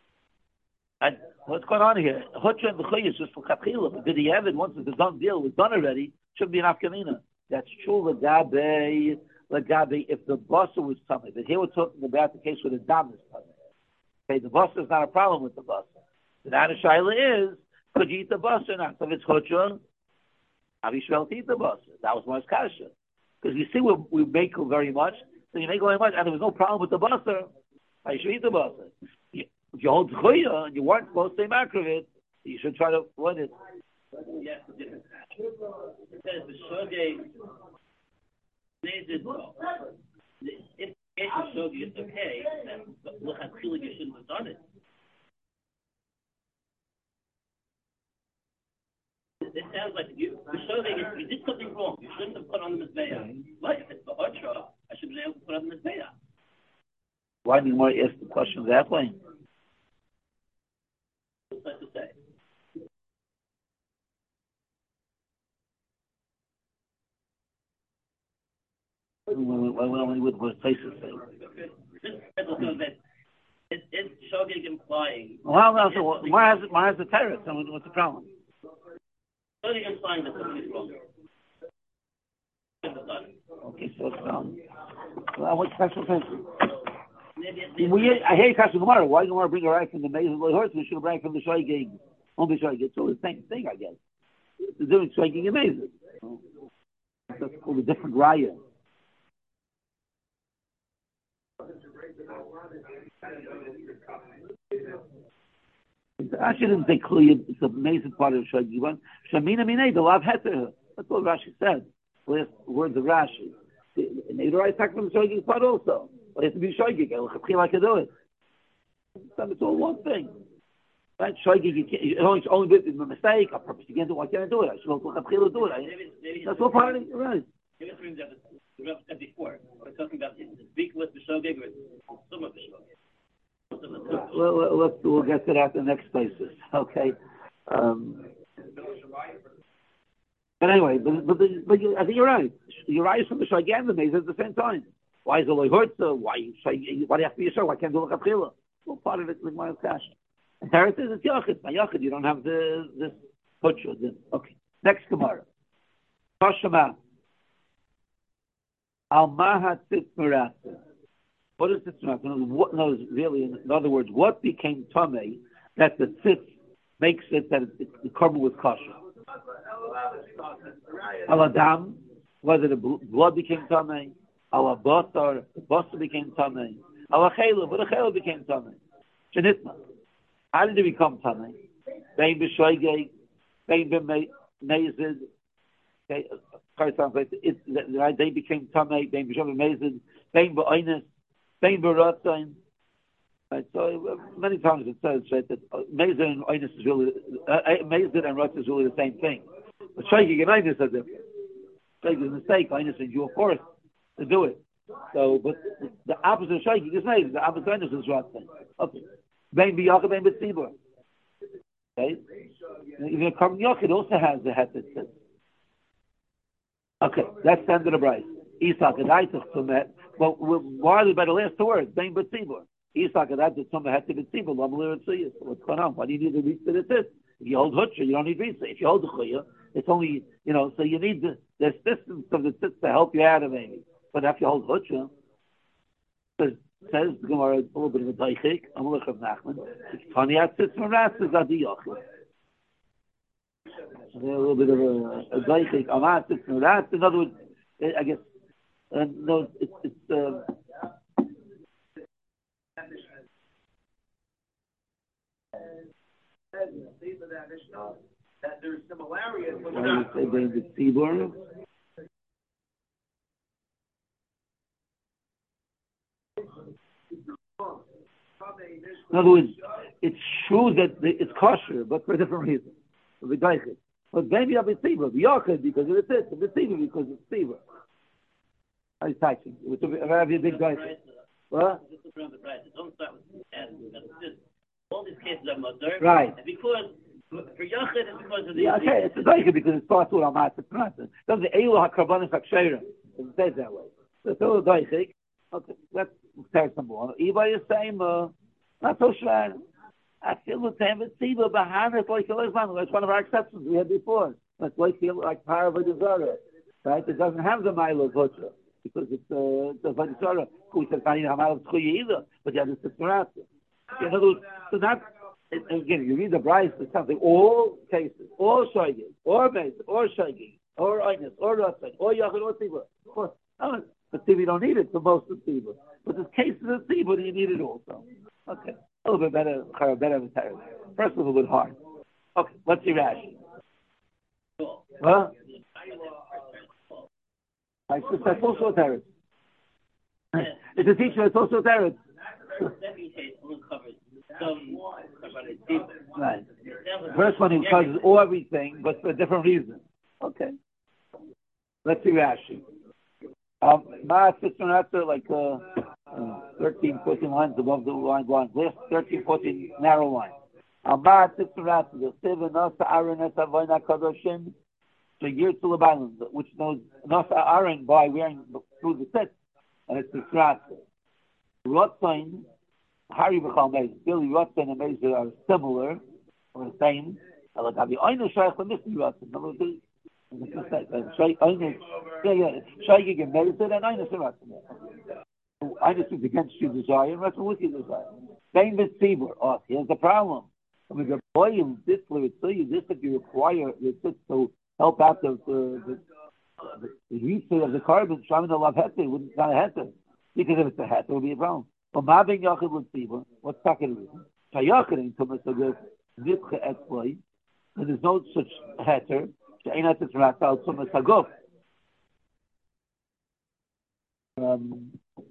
And what's going on here? Hutcha and the Choy is just for Kapchila, but did he have it once the done deal was done already? Shouldn't be an Afkamina. That's true, the Gabe. Lagabi, if the basar was tummy, but here we're talking about the case where the dam is tummy. Okay, the basar is not a problem with the basar. The Shaila is, could you eat the basar or not? So if it's chutcha, Avishvel to eat the basar. That was more kasha. Because you see, we, we make very much, so you make very much, and there was no problem with the basar, you should eat the basar. If you hold chuya and you weren't supposed to say makrovit, you should try to avoid it. Yes, it says the shogeg. If the showed you it's okay, then look how clearly you shouldn't have done it. It sounds like you the showed you did something wrong. You shouldn't have put on the mizbeah. But if it's the hutcha, I should be able to put on the mizbeah. Why do you want to ask the question that way? What's that to say? Well, with what places say. It's it's shogeg implying. Well, no, so why has why has the terror? So what's the problem? Shogeg implying that something is wrong. Okay, so it's um. Well, what special sense? We I hate Kasha Gemara. Why do you want to bring a right from the maze of the horse? We should bring from the shogeg. Only shogeg. It's all the same thing, I guess. It's doing shogeg and mazes. That's called a different raya. I shouldn't say clear. It's an amazing part of the Shaggy. Shamina Minay, the love heter. That's what Rashi said. Last words of Rashi. And they write back from the Shaggy part also. But it has to be Shaggy. I can do it. It's all one thing. Right? Shaggy, you can't. It's only, only a mistake, a purpose. You can't do it. Why can't I do it? I should have do it. That's all part of it. Right. Maybe it's brings up the Rav said before. We're talking about the big with the shogeg or some of the shogeg. Well, well, let's we'll get to that in the next places. Okay. Um, But anyway, but, but, the, but you, I think you're right. You're right from the Shag and the Mesa at the same time. Why is it like hurt? Why, why do you have to be a show? Why can't do like a chila? Well, part of it is my cash. And Teretz is it's Yachid. By Yachid, you don't have the this butcher. Okay. Next Gemara. Toshama. Al Maha Tzitmarasa. What is Tzitmarasa? What knows really? In other words, what became Tomei that the tzitz makes it that it, the carbon was kosher? Al Adam, whether the blood became Tomei. Al Basar, the Basar became Tomei. Al Chayla, but the Chayla became Tomei. Shenitma. How did it become Tomei? Bein b'shoigeg, bein b'mezid. Okay, it, right, they became Tomei. Bein b'shoigeg, bein b'oines, bein b'rotzain. Right, so many times it says right, that mezid and oines is really uh, mezid and rotzain is really the same thing. But shoigeg and oines are different. Shoigeg is a mistake. Oines is you forced to do it. So, but the opposite of shoigeg is mezid. The opposite of oines is rotzain. Okay. Bein b'yachid, bein b'tzibur. Okay? Even a carbon yachid also has the het that says. Okay, that's the end of the price. Isak and I took some het. But why are they by the last two words? Bein b'tzibur. Isak and I took some het to b'tzibur. What's going on? Why do you need to reach to the tit? If you hold hutcha, you don't need reach. If you hold the chuya, it's only, you know, so you need the, the assistance of the tit to help you out of maybe. But if you hold hutcha, says the Gemara, a little bit of a daichik, a Mulach of Nachman, Tani at sits from Ras is Adi Yachid. A little bit of a, a daichik, Amat sits from Ras. In other words, I guess, uh, no, it's, it's, uh, that there's similarity in why do you say they the Tzibur? In other words, it's true that it's kosher, but for a different reason. But maybe I'll be tzibur, the yachid because of the tzibur, the tzibur because it's tzibur. I was touching. It was a very big guy. What? All these cases are mother. Right. Because for yachid, it's because of the. Yeah, okay, it's a daichik because it's part of Amat. It's not. It doesn't say Eilu HaKarbanis HaKsheira. It says that way. So it's all a daichik. Okay, let's start some more. Eva is saying, uh, not so sure. I feel the same with Siva, Bahana, it's like Elizabeth. That's one of our exceptions we had before. It's like like Paravadizara, right? It doesn't have the Milo Kotra because it's uh, the Vadizara. We said, I don't have Tchuya either, but you have the Sisterata. In other words, so not, it, again, you read the Bryce, it's something, all cases, all Shaygin, or Mez, or Shaygin, or Eines, or Ratzai, or Yachid, or Siva. Of course, but Siva, you don't need it for most of Siva. But there's cases of Siva that you need it also. Okay. A little bit better, better than Terence. First, a little bit hard. Okay, let's see Rashi. Huh? I said that's also a Terence. It's a teacher, it's also a Terence. Right. First one, he causes everything, but for a different reason. Okay. Let's see Rashi. Um, Ma Sister like uh, uh, thirteen, fourteen lines above the line, line. Last thirteen, fourteen narrow line. Um, Ma Sister the seven Nasa Aaron as Avoina Kadoshim, the year to Lebanon, which knows Nasa Aaron by wearing through the set, and it's the Srat. Rotzain, Hari B'chal Meiz, Billy Rotzain and Meiz are similar, or the same. Like Abi Oinu Shaykh and Misty Rotzain. Yeah, yeah. Shaygig and Medicine and Einus and Ratzim. Einus is against your desire and Ratzim with your desire. Same with Tzibur. Oh, here's the problem. I mean, the boy in this will tell you this that you require your tit to help out the the the, the refill of the carbon. Shaman the love heter wouldn't not a heter because if it's a heter, it would be a problem. But Mabing Yachid with Tzibur, what's the second reason? Shayachid in Tumas of the Zipcha Etzloi, and there's no such heter. Um,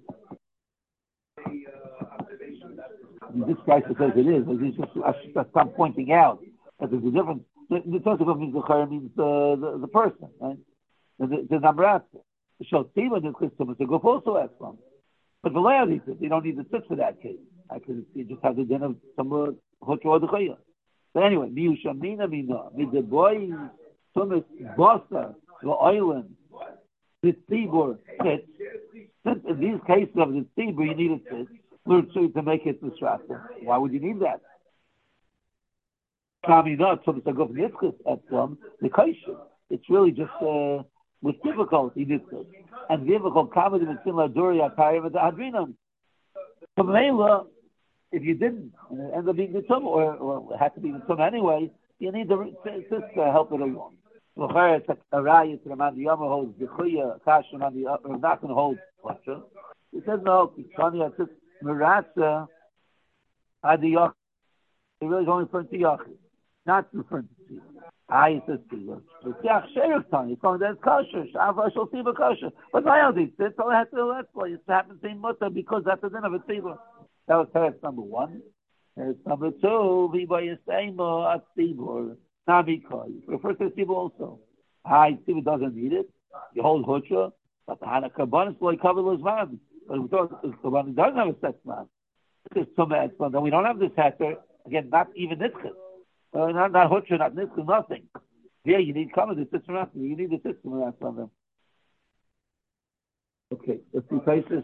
this guy says it is. He's just, I should stop pointing out that there's a difference. The Tosafot means the Chayr means the, the the person, right? The the Namrat. The Shotziva and the Christum to go also as one. But the layout he says you don't need to sit for that case. I could you just have the din of some Chotro or the Chayr. But anyway, Miushamina Mina, with the boy. Tumas Bosa, the Island, the Tzibur sits. Since in these cases of the Tzibur, you need a tzit to make it disruptive. Why would you need that? Kami not Tumas Aguf Nitzchus at some the Kaisha. It's really just uh, with difficulty Nitzchus. And difficult Kami the Mitzvah Duria Kayim the Hadrinam. From Mela, if you didn't uh, end up being the tum or, or had to be the tum anyway, you need the sister to help it along. It's a raya to the man the Yama holds the Chuya, Kashan on the or not going to hold Pasha. He says no, it's funny, I said Miratza had the Yach. They're really going for the Yach, not referring to Tzibur. I he says Tzibur. It's Yach Sherif Tani, it's going to Kasha, Shav shall Tzibur Kasha. But my own thing, that's all I had to that's why it happens in Mutter because that's the din of a Tzibur. That was teretz number one. Teretz number two, Viba Yisaymo at Tzibur. Nabikoi. Refers to Tzibur also. Hi, Tzibur doesn't need it. You hold Hutra, but the Hanakaban is like Kabbalah's man. But we thought the one doesn't have a sex man. This is Tumah Etzman. Then we don't have this heter. Again, not even Nitzchus. Uh, not not Hutra, not Nitzchus, nothing. Yeah, you need Kabbalah, the system after you need the system after them. Okay, let's see places.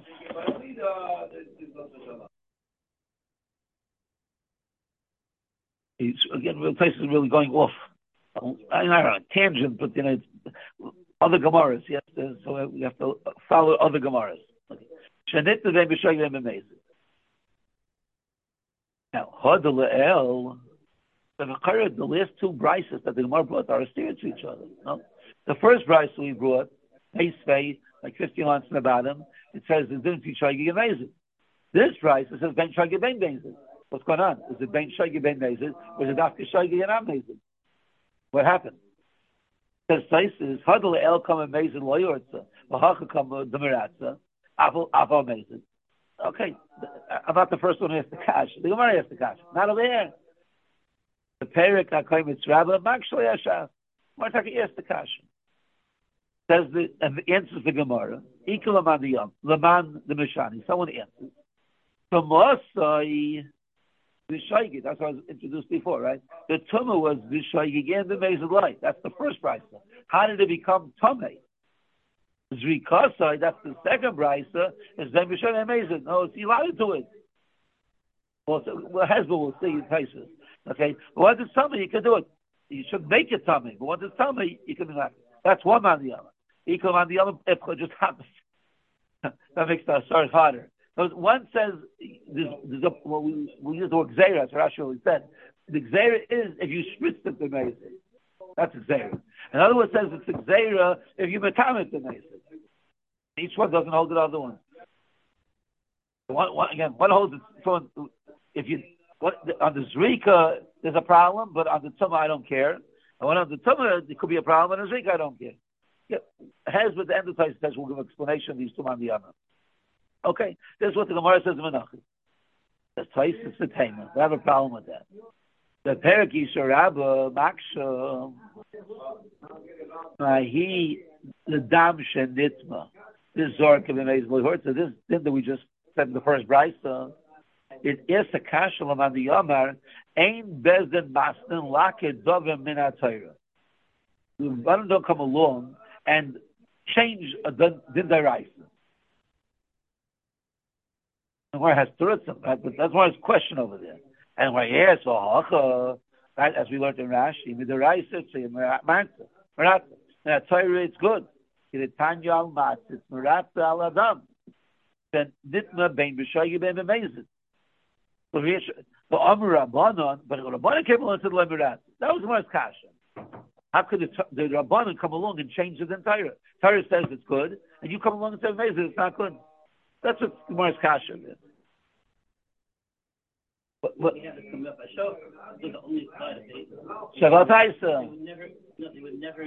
It's, again, the place is really going off. I don't know, tangent, but you know, it's other Gemaras. Yes, so we have to follow other Gemaras. Shanit the B'Shagim amazing. Now, Hadalel, the the last two brises that the Gemara brought are steered to each other. No, the first brise we brought, Peisvei, like fifteen lines from the bottom, it says the didn't teach Shagim amazing. This brise it says Ben Shagim amazing. What's going on? Is it Ben Shagi Ben Mezid or is it Dafka Shagi and Amazid? What happened? Says places, Hadal El come Amazid Loyorza, Bahaka come Demiratza, Aval Aval Amazid. Okay, I'm not the first one who has the cash. The Gemara has the cash. Not over here. The Perik Akaim it's Rabba, Makshali Asha. Martaki has the cash. Says the, and the answers the Gemara, Ikul Laman the Yom, Laman the Mishani. Someone answers. From Mosai, Vishaygid, that's what I was introduced before, right? The Tumah was Vishaygid and the Mezid Light. That's the first brisa. How did it become Tumah? Zrikasai, that's the second brisa, is then Vishaygid and Mezid. No, it's allowed to it. Well, so, well Hezbollah will see in places. Okay? But once it's Tumah, you can do it. You should make it Tumah. But once it's Tumah, you can do that. That's one man the other. Equal on the other, if it just happens. That makes the start harder. So one says, there's, there's a, well, we, we use the word Gzeira, as Rashi always said. The Gzeira is if you spritz it the Mezid. That's Gzeira. Another one says it's a Gzeira if you metamit the Mezid. Each one doesn't hold the other one. One, one again, one holds it. So if you, what, on the Zrika, there's a problem, but on the Tumah, I don't care. And when on the Tumah, there could be a problem, and on the Zrika, I don't care. Yeah. Has with the end of the says we'll give an explanation of these two man the other. Okay, this is what the Gemara says in Menachim. The twice it's the Tema. We have a problem with that. The Perik Yisha Rabba Maksha he the Dam Shenitma. This Zork of Amazing Hurt. So this thing that we just said in the first brisa, it is a Kashalam on the Yamar, Ain Bezdin Bastin Lakit Dovim Minatayra. The Baran don't come along and change a din deraisa. And where has Turutzim, right? But that's why it's question over there. And where yes, so right, as we learned in Rashi, Midaraisa, it's Marata, Marata. And Torah, it's good. It's Tanya al Mat, it's Marata al Adam. Then Nitma ben B'Shagi ben B'Mezid. The Amr Rabbanon, but the Rabbanon came along and said Lemirata. That was more Kasha. How could the, the Rabbanon come along and change the entire? Torah says it's good, and you come along and say B'Mezid, it's not good. That's what the more Kasha is. But, but, we have to come up a show. This the only side of it. Shabbat They would never, no, they would never.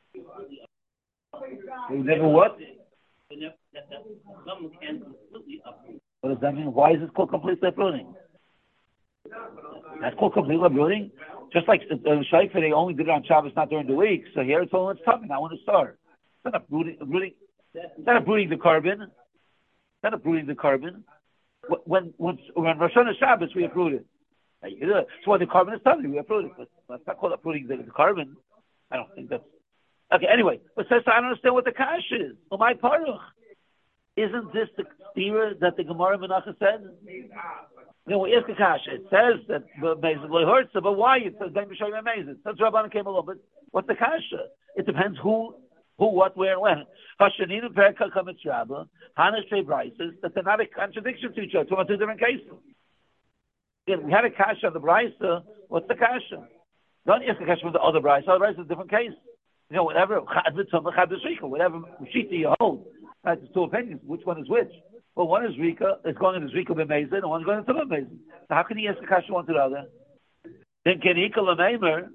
They would never what? They would never, that, that, some can completely uproot. What does that mean? Why is it called complete uprooting? That's called complete uprooting? Just like uh, Shaifa, they only did it on Shabbos, not during the week. So here it's all it's coming. I want to start. It's not uprooting, uprooting, it's not uprooting the carbon. It's not uprooting the carbon. When when when Rosh Hashanah Shabbos we uproot it. So when the carbon is coming, we uproot it. But it's not called uprooting the, the carbon. I don't think that's okay. Anyway, but says I don't understand what the kash is. Oh my paruch, isn't this the stira that the Gemara Menachah said? No, it's the kasha. It says that basically hurts, but why? It says don't be showing amazing. That's Rabbanan came along, but what's the kasha? It depends who, who, what, where, and when. Hashaninu perka kamitz rabba, Hanash trei brises that they're not a contradiction to each other. Two two different cases. Again, we had a kasha on the brisa. What's the kasha? Don't ask the kasha from the other brisa. The other brisa is a different case. You know, whatever chad v'tumah, chad v'shika, whatever shita you hold. That's two opinions. Which one is which? Well, one is Rika, is going into Rika b'mezid, and one's going into b'mezid. So how can he ask the kasha one to the other? Then can he call a maimer?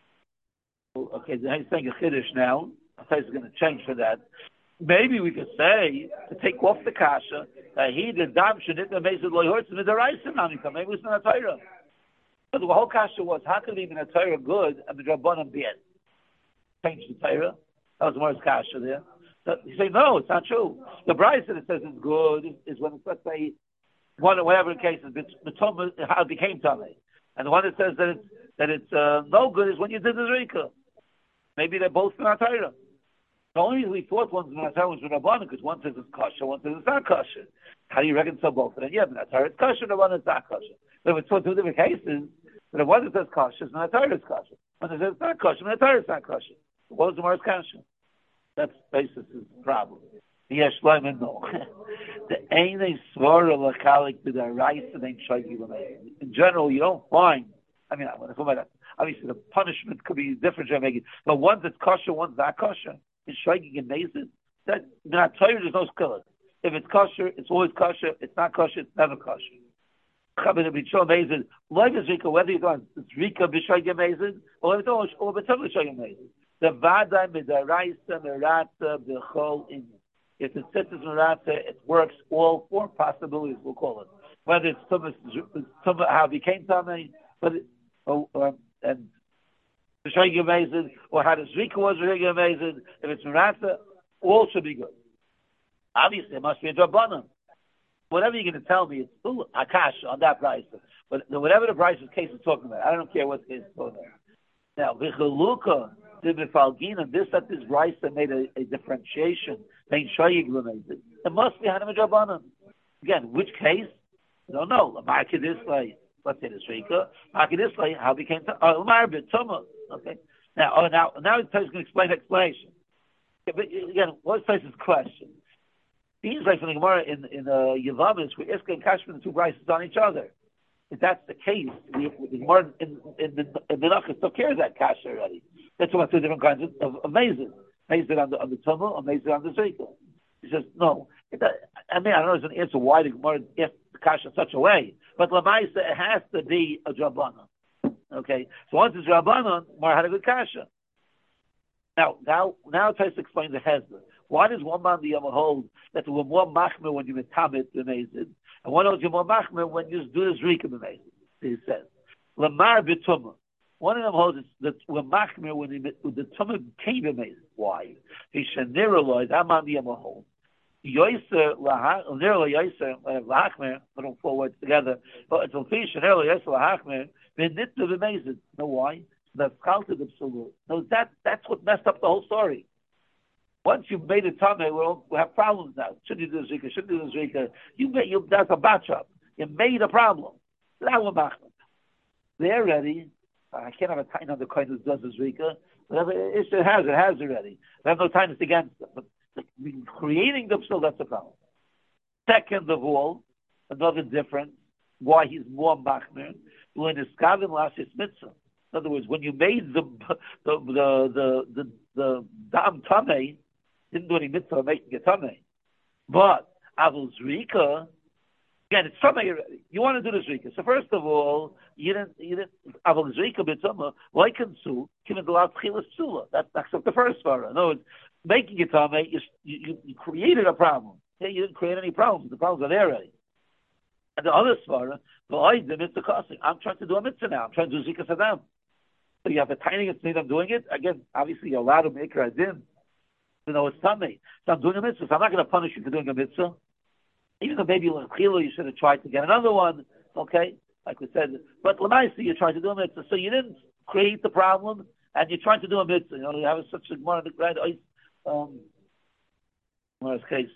Okay, he's saying a chiddush now. I think it's going to change for that. Maybe we could say to take off the kasha that he did dam shenit b'mezid lo yhortz in the deraisa namika. Maybe it's not a Torah. But the whole kasha was how could even a Torah good and the Rabbanan be it? Change the Torah. That was more kasha there. So you say, no, it's not true. The Bryce that it says it's good is when it's, let's say, one, whatever the case is, how it became Tameh. And the one that says that it's, that it's uh, no good is when you did the Zrika. Maybe they're both from Torah. The only reason we thought one's from Torah was from Rabbanan, because one says it's kosher, one says it's not kosher. How do you reconcile both of them? Yeah, but Torah it's kosher, the one is not kosher. But if it's two different cases, the one that says kosher is not Torah is kosher. One that says it's not kosher, the Torah is not kosher. What was the most kosher? That's basis is the problem. Yes, Shlomo, no. The ain't swara lakalik to the rice and ain't shaygi. In general, you don't find. I mean, I want to talk about that. Obviously, the punishment could be different. But one's that's kosher, one's not kosher. It's shaygi and mazid. That not Torah, there's no skillet. If it's kosher, it's always kosher. It's not kosher, it's never kosher. Whether you're going, it's rika b'shaygi mazid, or it's all or b'tavli shaygi mazid. The vada midaraisa merata b'chol in. If it sits as merata, it works all four possibilities. We'll call it whether it's tumah, how it became tamei, but it, or, or and b'shaygi mazid, or how the zrika was b'shaygi mazid. If it's merata, all should be good. Obviously, it must be a drabanan. Whatever you're going to tell me, it's still akash on that price. But whatever the price is case is talking about, I don't care what case is talking about. Now, v'cheluka. This that this rice that made a, a differentiation. It must be Hanim Drabanan. Again, which case? I don't know. This way, let's say this Rika. This way, how became oh, Tuma. Okay. Now, oh, now, now it's going to explain the explanation. Okay, but again, what's this question? Seems like from the Gemara in in uh, Yavamis, we're asking Kash from the two rices on each other. If that's the case, the, the Gemara in, in, in the in the Nachas took care of that Kash already. That's about two different kinds of, of amazing. Amazing on the on the Tumah, amazing on the Zrika. He says, no. It, I mean, I don't know if there's an answer why the Gemara asked the Kash in such a way. But Lamaisa, it has to be a Drabanan. Okay? So once it's Drabanan, Gemara had a good Kasha. Now, now, now Tais explains the Hezbollah. Why does one man the Yama hold that we're more machmer when you metamit b'mezid, and one holds you more machmer when you do the Zrika b'mezid? He says, Lamar b'tumah. One of them holds that we're machmer when the tumah came b'mezid. Why? He should nearly that man the Yama hold. Yoiser nearly yoiser lahachmer. I don't four words together, but it's official nearly yoiser lahachmer. B'nitna b'mezid. Know why? That's called absolute. No, that that's what messed up the whole story. Once you've made a tummy, we'll, we'll have problems now. Should you do the zrika? Should you do the zrika? You made you that's a batch up. You made a problem. Now we're machman. They're ready. I can't have a time on the coin that does the zrika. Whatever it has, it has already. I have no time to against them. But creating them still, that's the problem. Second of all, another difference. Why he's more machmer. When it's kavim lasis mitzvah. In other words, when you made the the the the the, the dam tamei, didn't do any mitzvah making it tamei, but avul zrika, again it's tamei already. You want to do the zrika, so first of all, you didn't you didn't avul zrika b'tumah like consu given the last chilas psula. That's that's the first svara. In other words, making it tamei, you, you you created a problem. Okay, you didn't create any problems. The problems are there already. And the other svara, the mitzvah costing. I'm trying to do a mitzvah now. I'm trying to do zrika sadam. So you have a tiny need of doing it. Again, obviously you're allowed to make her a din. You know, it's tummy. So I'm doing a mitzvah. So I'm not going to punish you for doing a mitzvah. Even though maybe l'chila you should have tried to get another one. Okay? Like we said. But l'maisi you tried to do a mitzvah. So you didn't create the problem. and you're trying to do a mitzvah. You know, you have such a more right um, Gemara's case.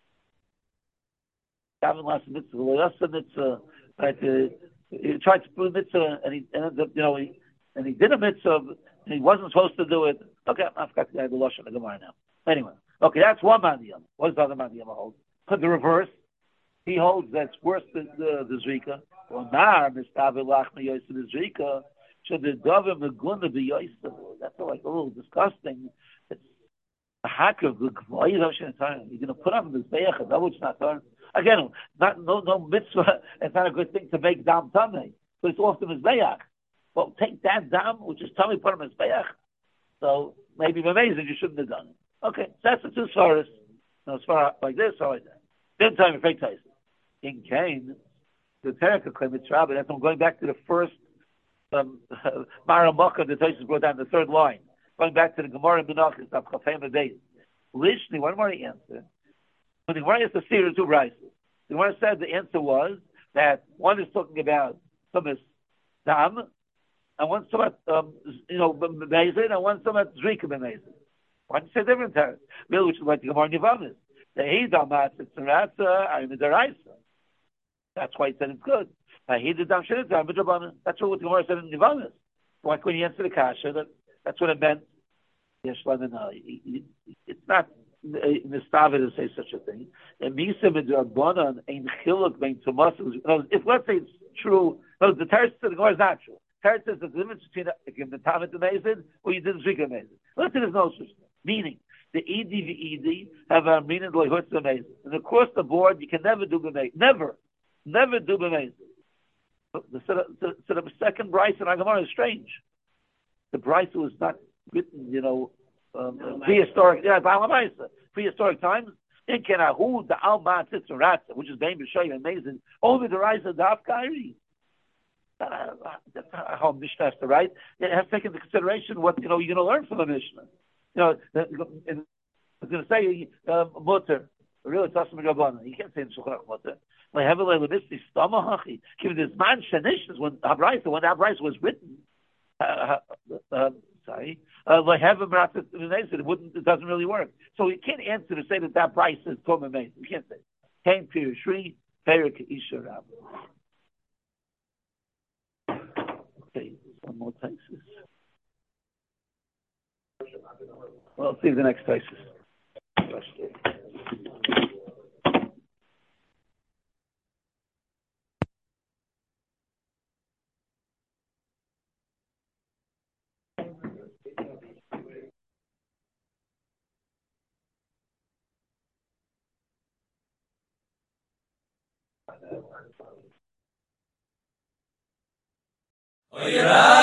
Gavin last mitzvah, Loyasa mitzvah, right? Uh, he tried to do a mitzvah, and he ended up, you know, he, and he did a mitzvah, and he wasn't supposed to do it. Okay, I've got the Lush and the Gemara now. Anyway, okay, that's one Madiyam. What does the other Madiyam hold? The reverse. He holds that's worse than the, the Zrika. Well, Nar, Mistav Lachma Yosef the Zrika, should the Dovim Meguna be Yosef. That's like a little disgusting. It's a hacker of the Gvoy. You're going to put on this Bayach, that which not done. Again, not, no, no mitzvah, it's not a good thing to make Dam Tameh, but it's off the Mizbeach. Well, take that Dam, which is Tameh, put on Mizbeach. So maybe amazing, you shouldn't have done it. Okay, that's the two svaras. No, svara like this or like that. Then time of Tyson. In Cain, the Tereka claim it's Rabbi. That's I'm going back to the first um, Maramaka the Tyson brought down the third line. Going back to the Gemara in Menachos of Chafayim Adeis. Lishni, one more answer. When the Gemara has to see the two prices. The Gemara said the answer was that one is talking about Sumas Dam, and one's talking about um, you know B'mezid, and one's talking about Zrika B'mezid. Why don't you say different terms? Really, which is like the Gemara Nivamis. The Eidam Matzit Tzarasa are in the Deraisa. That's why he said it's good. He did Dam Shenitzah B'Drabanan. That's what the Gemara said in Nivamis. Like when he answered the Kasha, that that's what it meant. Yes, no, it's not Mistava to say such a thing. And Misa B'Drabanan ain't Chiluk bein Tumas. If let's say it's true, no, the Teretz to the Gemara is not true. Teretz says the difference between the Tamet Amazing or you did the Zrika Amazing. Let's say there's no such thing. Meaning, the E D V E D have a meaning like what's amazing. And across the board, you can never do b'mezid. Never. Never do b'mezid. The, the, the, the second Bryce in Agamara is strange. The Bryce was not written, you know, um, prehistoric, yeah, prehistoric times. In Kenahu, the Alma Tzitzaratza, which is Bain B'Shoy, amazing. Only the rise of Daf Kairi. That's how Mishnah has to write. It has to take into consideration what, you know, you're going to learn from the Mishnah. You know, I was going to say uh, mutter. Really, it's awesome. You can't say in Shulchan mutter. Like heavily lemisty stamahachi. Given this man shenishnas when Habraisa when Habraisa was written. Uh, uh, sorry, like heaven it wouldn't. It doesn't really work. So you can't answer to say that that price is tom amazing. You can't say. Kain Pirushri Perik Isha Rab. Okay, one more Taisus. Well, let's see the next Taisus. Oira